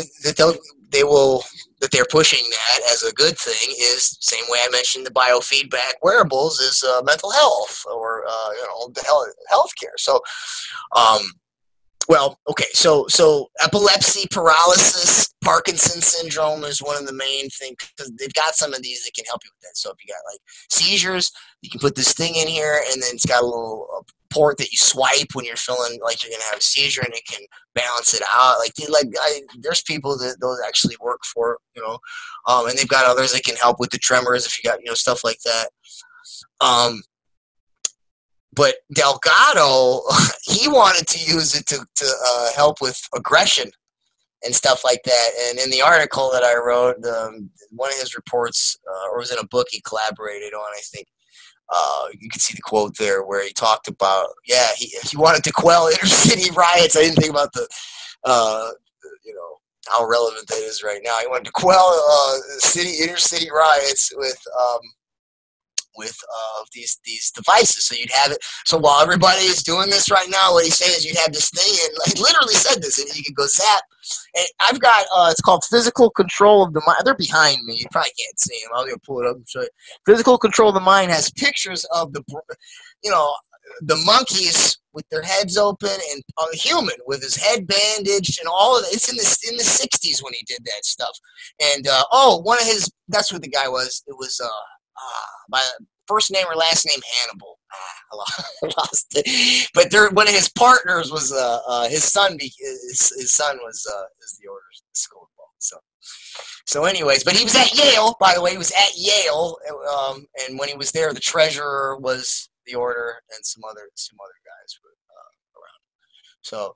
that they're pushing that as a good thing is the same way I mentioned the biofeedback wearables is mental health or healthcare. So Well, okay, so epilepsy, paralysis, Parkinson's syndrome is one of the main things, because they've got some of these that can help you with that. So if you got like seizures, you can put this thing in here, and then it's got a little port that you swipe when you're feeling like you're gonna have a seizure, and it can balance it out. There's people that those actually work for, and they've got others that can help with the tremors if you got stuff like that. But Delgado, he wanted to use it to help with aggression and stuff like that. And in the article that I wrote, one of his reports, or was in a book he collaborated on, I think, you can see the quote there where he talked about, he wanted to quell inner city riots. I didn't think about how relevant that is right now. He wanted to quell inner city riots with these devices. So you'd have it. So while everybody is doing this right now, what he's saying is you'd have this thing, and he literally said this, and you could go zap. And I've got it's called Physical Control of the Mind. They're behind me. You probably can't see them. I'm gonna pull it up and show you. Physical Control of the Mind has pictures of the monkeys with their heads open, and a human with his head bandaged, and all of that. It's in the 60s when he did that stuff. And that's what the guy was. It was by first name or last name Hannibal. I lost it. But one of his partners was his son. His son was is the order school. So anyways, but he was at Yale. By the way, he was at Yale, and when he was there, the treasurer was the order, and some other guys were around. So.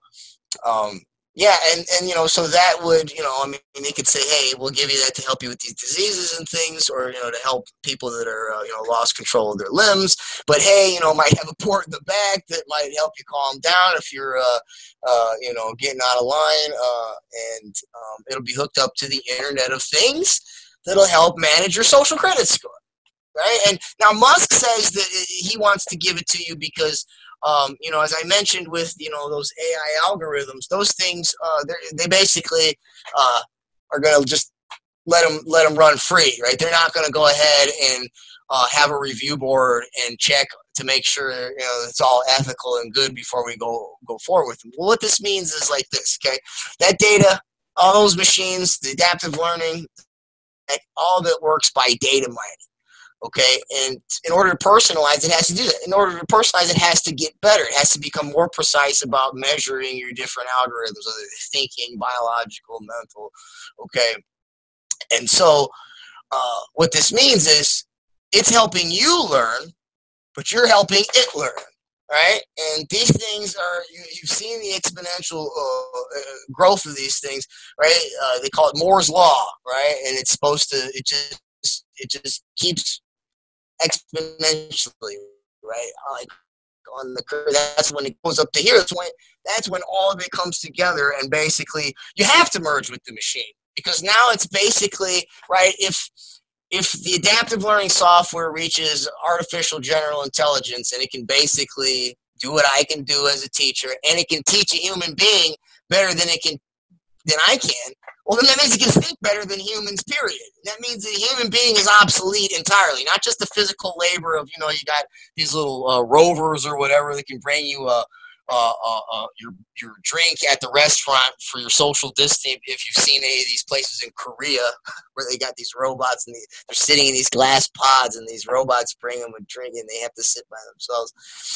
And so that would, they could say, hey, we'll give you that to help you with these diseases and things, or, to help people that are, lost control of their limbs. But, hey, might have a port in the back that might help you calm down if you're, getting out of line. And it'll be hooked up to the Internet of Things that'll help manage your social credit score. Right? And now Musk says that he wants to give it to you because, as I mentioned with, those AI algorithms, those things, they basically are going to just let them run free, right? They're not going to go ahead and have a review board and check to make sure, it's all ethical and good before we go forward with them. Well, what this means is like this, okay? That data, all those machines, the adaptive learning, all that works by data mining. Okay, and in order to personalize, it has to do that. In order to personalize, it has to get better. It has to become more precise about measuring your different algorithms, whether they're thinking, biological, mental. Okay, and so what this means is it's helping you learn, but you're helping it learn, right? And these things are, you've seen the exponential growth of these things, right? They call it Moore's Law, right? And it's supposed to, it just keeps exponentially, right? Like on the curve, that's when it goes up to here. That's when all of it comes together, and basically you have to merge with the machine, because now it's basically, right, if the adaptive learning software reaches artificial general intelligence, and it can basically do what I can do as a teacher, and it can teach a human being better than I can, well, then that means it can think better than humans, period. That means the human being is obsolete entirely, not just the physical labor of, you got these little rovers or whatever that can bring you your drink at the restaurant for your social distancing. If you've seen any of these places in Korea where they got these robots and they're sitting in these glass pods, and these robots bring them a drink and they have to sit by themselves.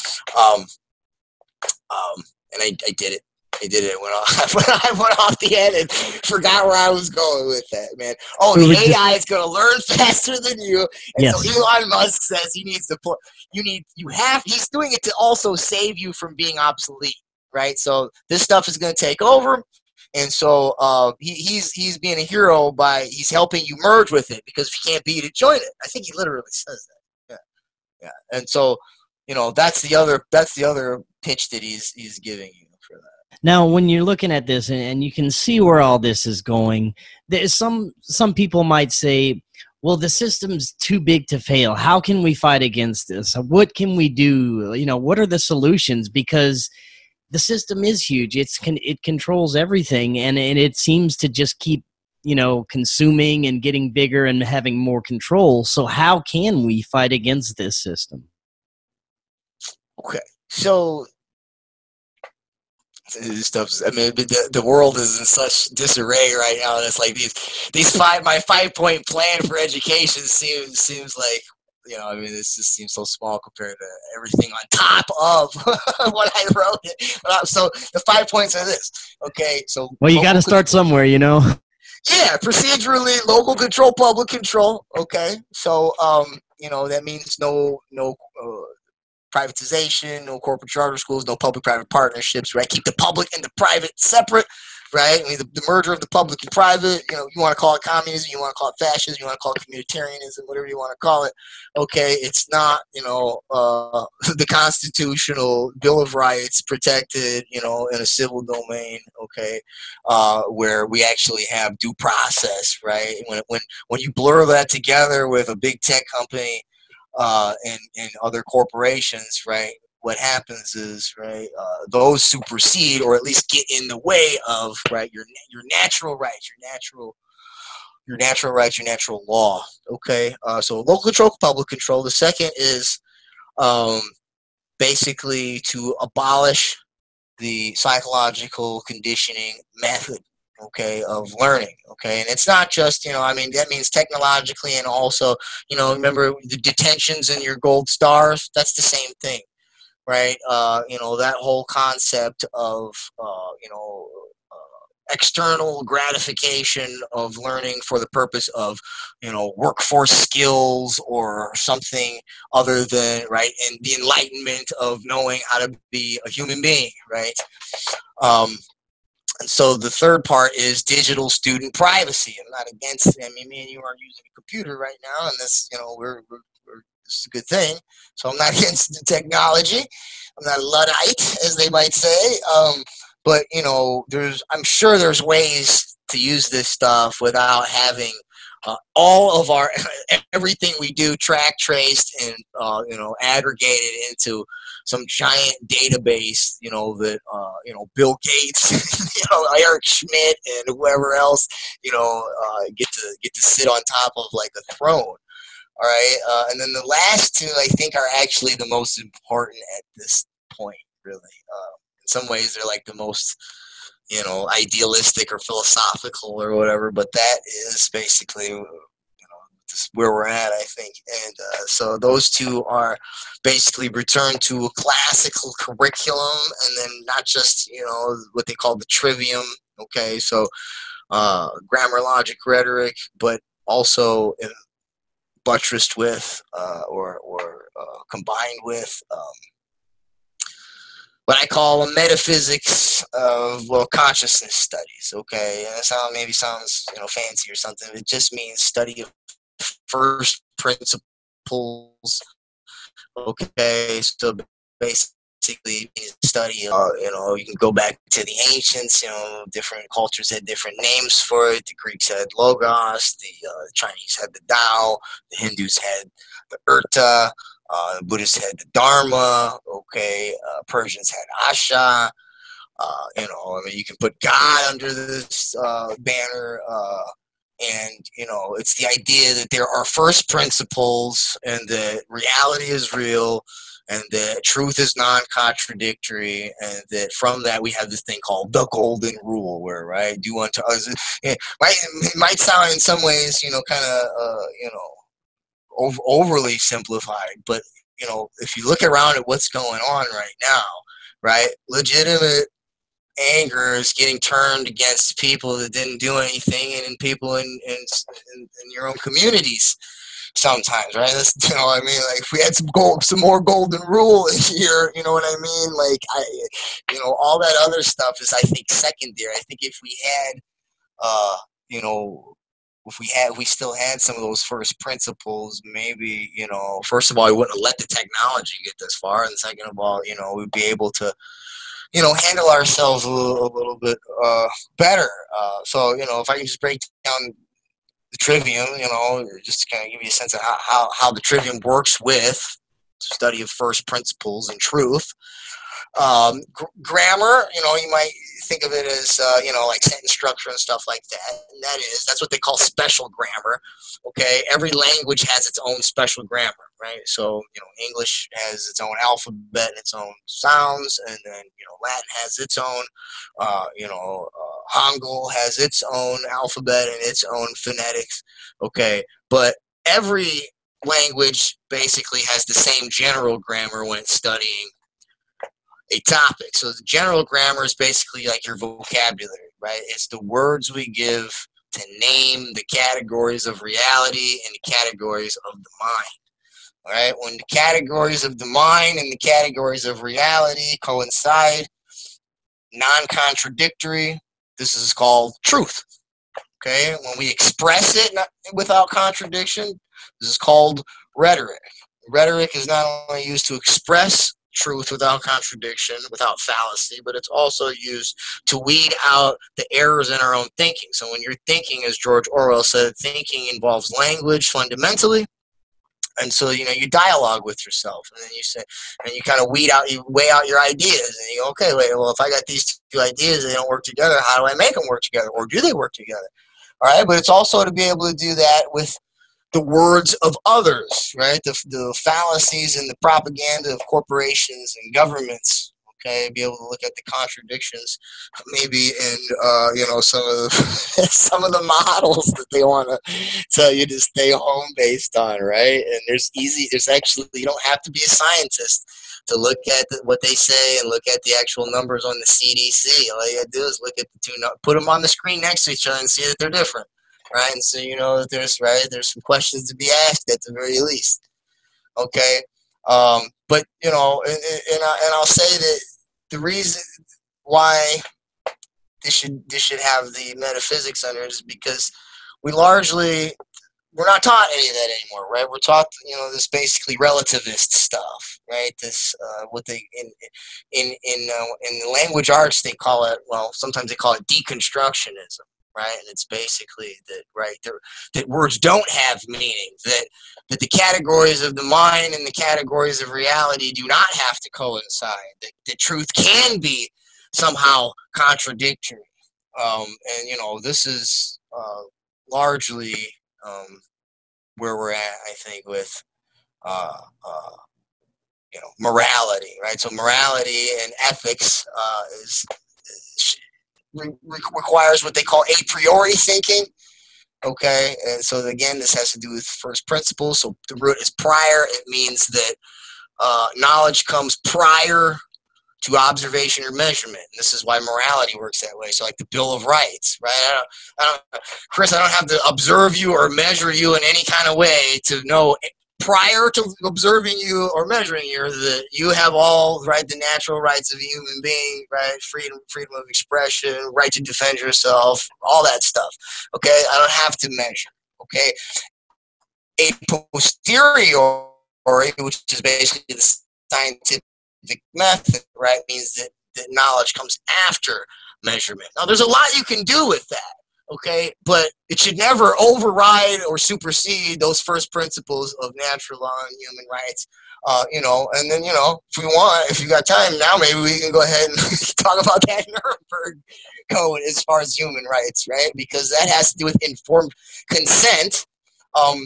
And I did it. I did it. I went off the end and forgot where I was going with that, man. Oh, the AI is going to learn faster than you. And yes. So Elon Musk says he needs to he's doing it to also save you from being obsolete, right? So this stuff is going to take over. And so he's being a hero he's helping you merge with it, because if you can't beat it, join it. I think he literally says that. Yeah. And so, that's the other pitch that he's giving you. Now, when you're looking at this, and you can see where all this is going, there's some people might say, well, the system's too big to fail. How can we fight against this? What can we do? What are the solutions? Because the system is huge. It controls everything, and it seems to just keep, consuming and getting bigger and having more control. So how can we fight against this system? Okay, so This stuff's, I mean, the world is in such disarray right now. And it's like my 5-point plan for education seems like, you know, I mean, this just seems so small compared to everything on top of what I wrote. So the 5 points are this. Okay, so well, you got to start somewhere, you know. Yeah, procedurally, local control, public control. Okay, so you know, that means no privatization, no corporate charter schools, no public-private partnerships, right? Keep the public and the private separate, right? I mean, the merger of the public and private, you know, you want to call it communism, you want to call it fascism, you want to call it communitarianism, whatever you want to call it. Okay, it's not, you know, the constitutional Bill of Rights protected, you know, in a civil domain, okay, where we actually have due process, right? When you blur that together with a big tech company, and other corporations, right? What happens is, right, those supersede or at least get in the way of, right, your natural rights, your natural rights, your natural law. Okay, so local control, public control. The second is basically to abolish the psychological conditioning method, okay, of learning, okay? And it's not just, you know, I mean, that means technologically, and also, you know, remember the detentions and your gold stars? That's the same thing, right? You know, that whole concept of, you know, external gratification of learning for the purpose of, you know, workforce skills or something other than, right, and the enlightenment of knowing how to be a human being, right? And so the third part is digital student privacy. I'm not against, I mean, me and you are using a computer right now, and this, you know, this is a good thing. So I'm not against the technology. I'm not a Luddite, as they might say. But, you know, I'm sure there's ways to use this stuff without having all of everything we do track, traced, and, you know, aggregated into some giant database, you know, that, you know, Bill Gates, you know, Eric Schmidt, and whoever else, you know, get to sit on top of like a throne. All right. And then the last two, I think, are actually the most important at this point, really. In some ways, they're like the most, you know, idealistic or philosophical or whatever, but that is basically, you know, just where we're at, I think. And so those two are basically return to a classical curriculum, and then not just, you know, what they call the trivium, okay, so grammar, logic, rhetoric, but also buttressed with or combined with what I call a metaphysics of, well, consciousness studies, okay? And that maybe sounds, you know, fancy or something. It just means study of first principles, okay? So basically, study, you know, you can go back to the ancients, you know, different cultures had different names for it. The Greeks had Logos, the Chinese had the Tao, the Hindus had the Urta, the Buddhists had the Dharma, okay, Persians had Asha, you know, I mean, you can put God under this banner, and, you know, it's the idea that there are first principles and that reality is real and that truth is non-contradictory, and that from that we have this thing called the golden rule, where, right, do unto others. It might sound in some ways, you know, kind of, you know, overly simplified, but, you know, if you look around at what's going on right now, right, legitimate anger is getting turned against people that didn't do anything, and in people in your own communities sometimes, right? That's, you know what I mean? Like, if we had some more golden rule here, you know what I mean? Like, you know, all that other stuff is, I think, secondary. I think if we had, you know, if we still had some of those first principles, maybe, you know, first of all, we wouldn't have let the technology get this far, and second of all, you know, we'd be able to, you know, handle ourselves a little bit better. So, you know, if I can just break down the trivium, you know, just to kind of give you a sense of how the trivium works with study of first principles and truth. Grammar, you know, you might think of it as, you know, like sentence structure and stuff like that. And that's what they call special grammar. Okay, every language has its own special grammar. right? So, English has its own alphabet and its own sounds, and then, Latin has its own, Hangul has its own alphabet and its own phonetics, okay? But every language basically has the same general grammar when it's studying a topic. So the general grammar is basically like your vocabulary, right? It's the words we give to name the categories of reality and the categories of the mind. All right, when the categories of the mind and the categories of reality coincide, non-contradictory, this is called truth. Okay, when we express it without contradiction, this is called rhetoric. Rhetoric is not only used to express truth without contradiction, without fallacy, but it's also used to weed out the errors in our own thinking. So when you're thinking, as George Orwell said, thinking involves language fundamentally. And so, you dialogue with yourself, and then you say, and you kind of weigh out your ideas, and you go, okay, wait, well, if I got these two ideas, they don't work together, how do I make them work together? Or do they work together? All right, but it's also to be able to do that with the words of others, right? The fallacies and the propaganda of corporations and governments. Okay, be able to look at the contradictions, maybe in some of the some of the models that they want to tell you to stay home based on, right? And there's actually, you don't have to be a scientist to look at what they say and look at the actual numbers on the CDC. All you gotta do is look at the two, put them on the screen next to each other and see that they're different, right? And so that there's some questions to be asked at the very least. Okay. But and I'll say that the reason why this should have the metaphysics under it is because we're not taught any of that anymore, right? We're taught this basically relativist stuff, right? This what they in the language arts they call it, well, sometimes they call it deconstructionism. Right, and it's basically that, right, that words don't have meaning, that the categories of the mind and the categories of reality do not have to coincide, that truth can be somehow contradictory, and this is largely where we're at, I think, with morality, right? So morality and ethics requires what they call a priori thinking. Okay, and so again, this has to do with first principles. So the root is prior. It means that knowledge comes prior to observation or measurement. And this is why morality works that way. So like the Bill of Rights, right? Chris, I don't have to observe you or measure you in any kind of way to know prior to observing you or measuring you that you have all, right, the natural rights of a human being, right? Freedom of expression, right to defend yourself, all that stuff. Okay, I don't have to measure. Okay, a posteriori, which is basically the scientific method, right, means that knowledge comes after measurement. Now, there's a lot you can do with that. Okay, but it should never override or supersede those first principles of natural law and human rights. And then, if you got time now, maybe we can go ahead and talk about that Nuremberg Code as far as human rights, right? Because that has to do with informed consent, on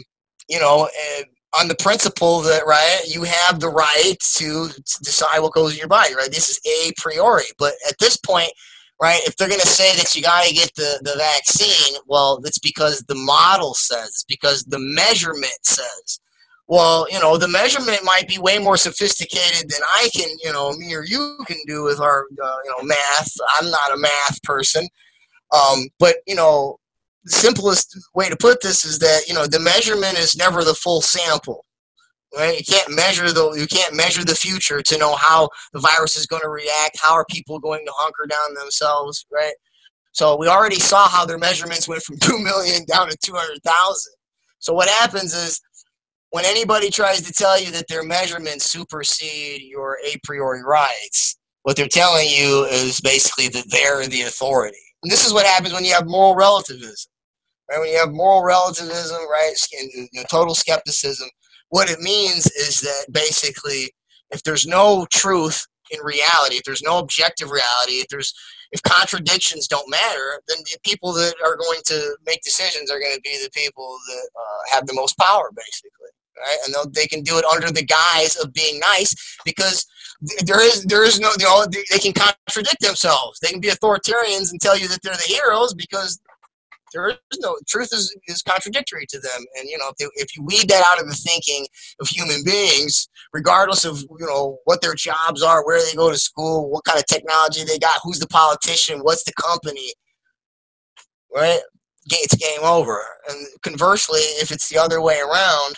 the principle that, right, you have the right to decide what goes in your body, right? This is a priori. But at this point, right, if they're going to say that you got to get the vaccine, well, it's because the model says, it's because the measurement says. Well, the measurement might be way more sophisticated than I can, me or you can do with our, math. I'm not a math person. But, the simplest way to put this is that, the measurement is never the full sample. Right? You can't measure the future to know how the virus is going to react. How are people going to hunker down themselves? Right. So we already saw how their measurements went from 2 million down to 200,000. So what happens is when anybody tries to tell you that their measurements supersede your a priori rights, what they're telling you is basically that they're the authority. And this is what happens when you have moral relativism. Right? When you have moral relativism, right, and total skepticism. What it means is that basically, if there's no truth in reality, if there's no objective reality, if contradictions don't matter, then the people that are going to make decisions are going to be the people that have the most power, basically. right? And they can do it under the guise of being nice, because there is no, you know, they can contradict themselves. They can be authoritarians and tell you that they're the heroes, because there is no truth is contradictory to them. And, you know, if you weed that out of the thinking of human beings, regardless of, you know, what their jobs are, where they go to school, what kind of technology they got, who's the politician, what's the company, right? It's game over. And conversely, if it's the other way around,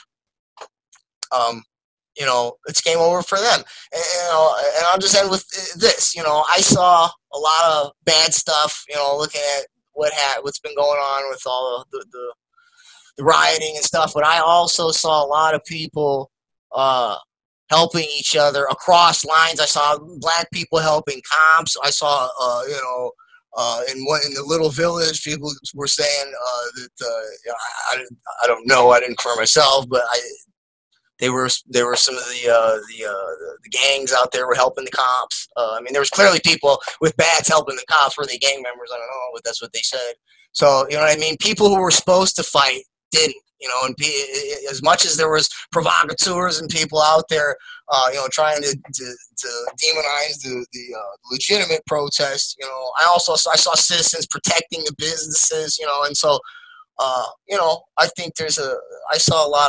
you know, it's game over for them. And, you know, and I'll just end with this. You know, I saw a lot of bad stuff, you know, looking at what's been going on with all of the rioting and stuff, but I also saw a lot of people helping each other across lines. I saw black people helping cops. I saw, you know, in the little village, people were saying that I don't know, I didn't confirm myself, but there were some of the gangs out there were helping the cops. I mean, there was clearly people with bats helping the cops. Were they gang members? I don't know, but that's what they said. So, you know what I mean? People who were supposed to fight didn't. You know, and as much as there was provocateurs and people out there, you know, trying to demonize the legitimate protest, you know, I saw citizens protecting the businesses, you know, and so, you know, I think I saw a lot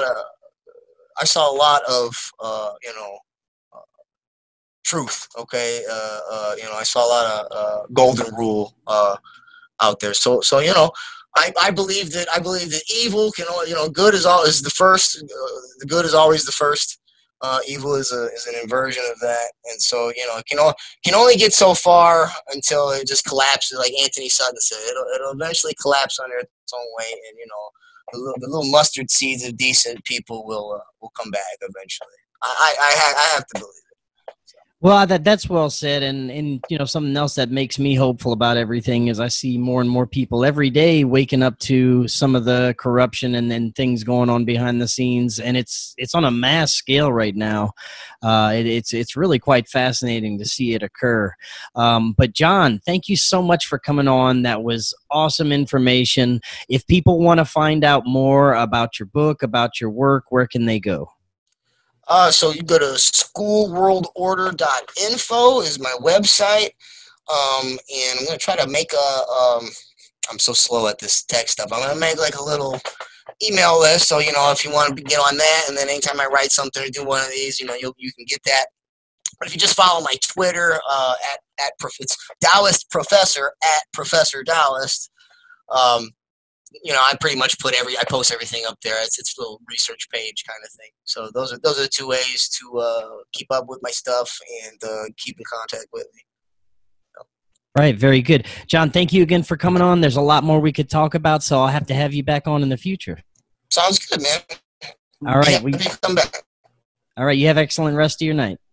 of you know, truth. Okay, you know, I saw a lot of golden rule out there. So you know, I believe that evil can, you know, good is the first. The good is always the first. Evil is an inversion of that, and so, you know, it can only get so far until it just collapses, like Anthony Sutton said. It'll eventually collapse under its own weight, and, you know, the little mustard seeds of decent people will come back eventually. I have to believe it. Well, that's well said, and you know, something else that makes me hopeful about everything is I see more and more people every day waking up to some of the corruption and things going on behind the scenes, and it's on a mass scale right now. It's really quite fascinating to see it occur. But John, thank you so much for coming on. That was awesome information. If people want to find out more about your book, about your work, where can they go? So you go to schoolworldorder.info is my website, and I'm going to try to make I'm so slow at this tech stuff. I'm going to make like a little email list, so, you know, if you want to get on that, and then anytime I write something or do one of these, you know, you can get that. But if you just follow my Twitter, it's Taoist Professor, at Professor Taoist, you know, I pretty much I post everything up there. It's a little research page kind of thing. So those are the two ways to keep up with my stuff and keep in contact with me. So. Right, very good. John, thank you again for coming on. There's a lot more we could talk about, so I'll have to have you back on in the future. Sounds good, man. All right. Come back. All right, you have an excellent rest of your night.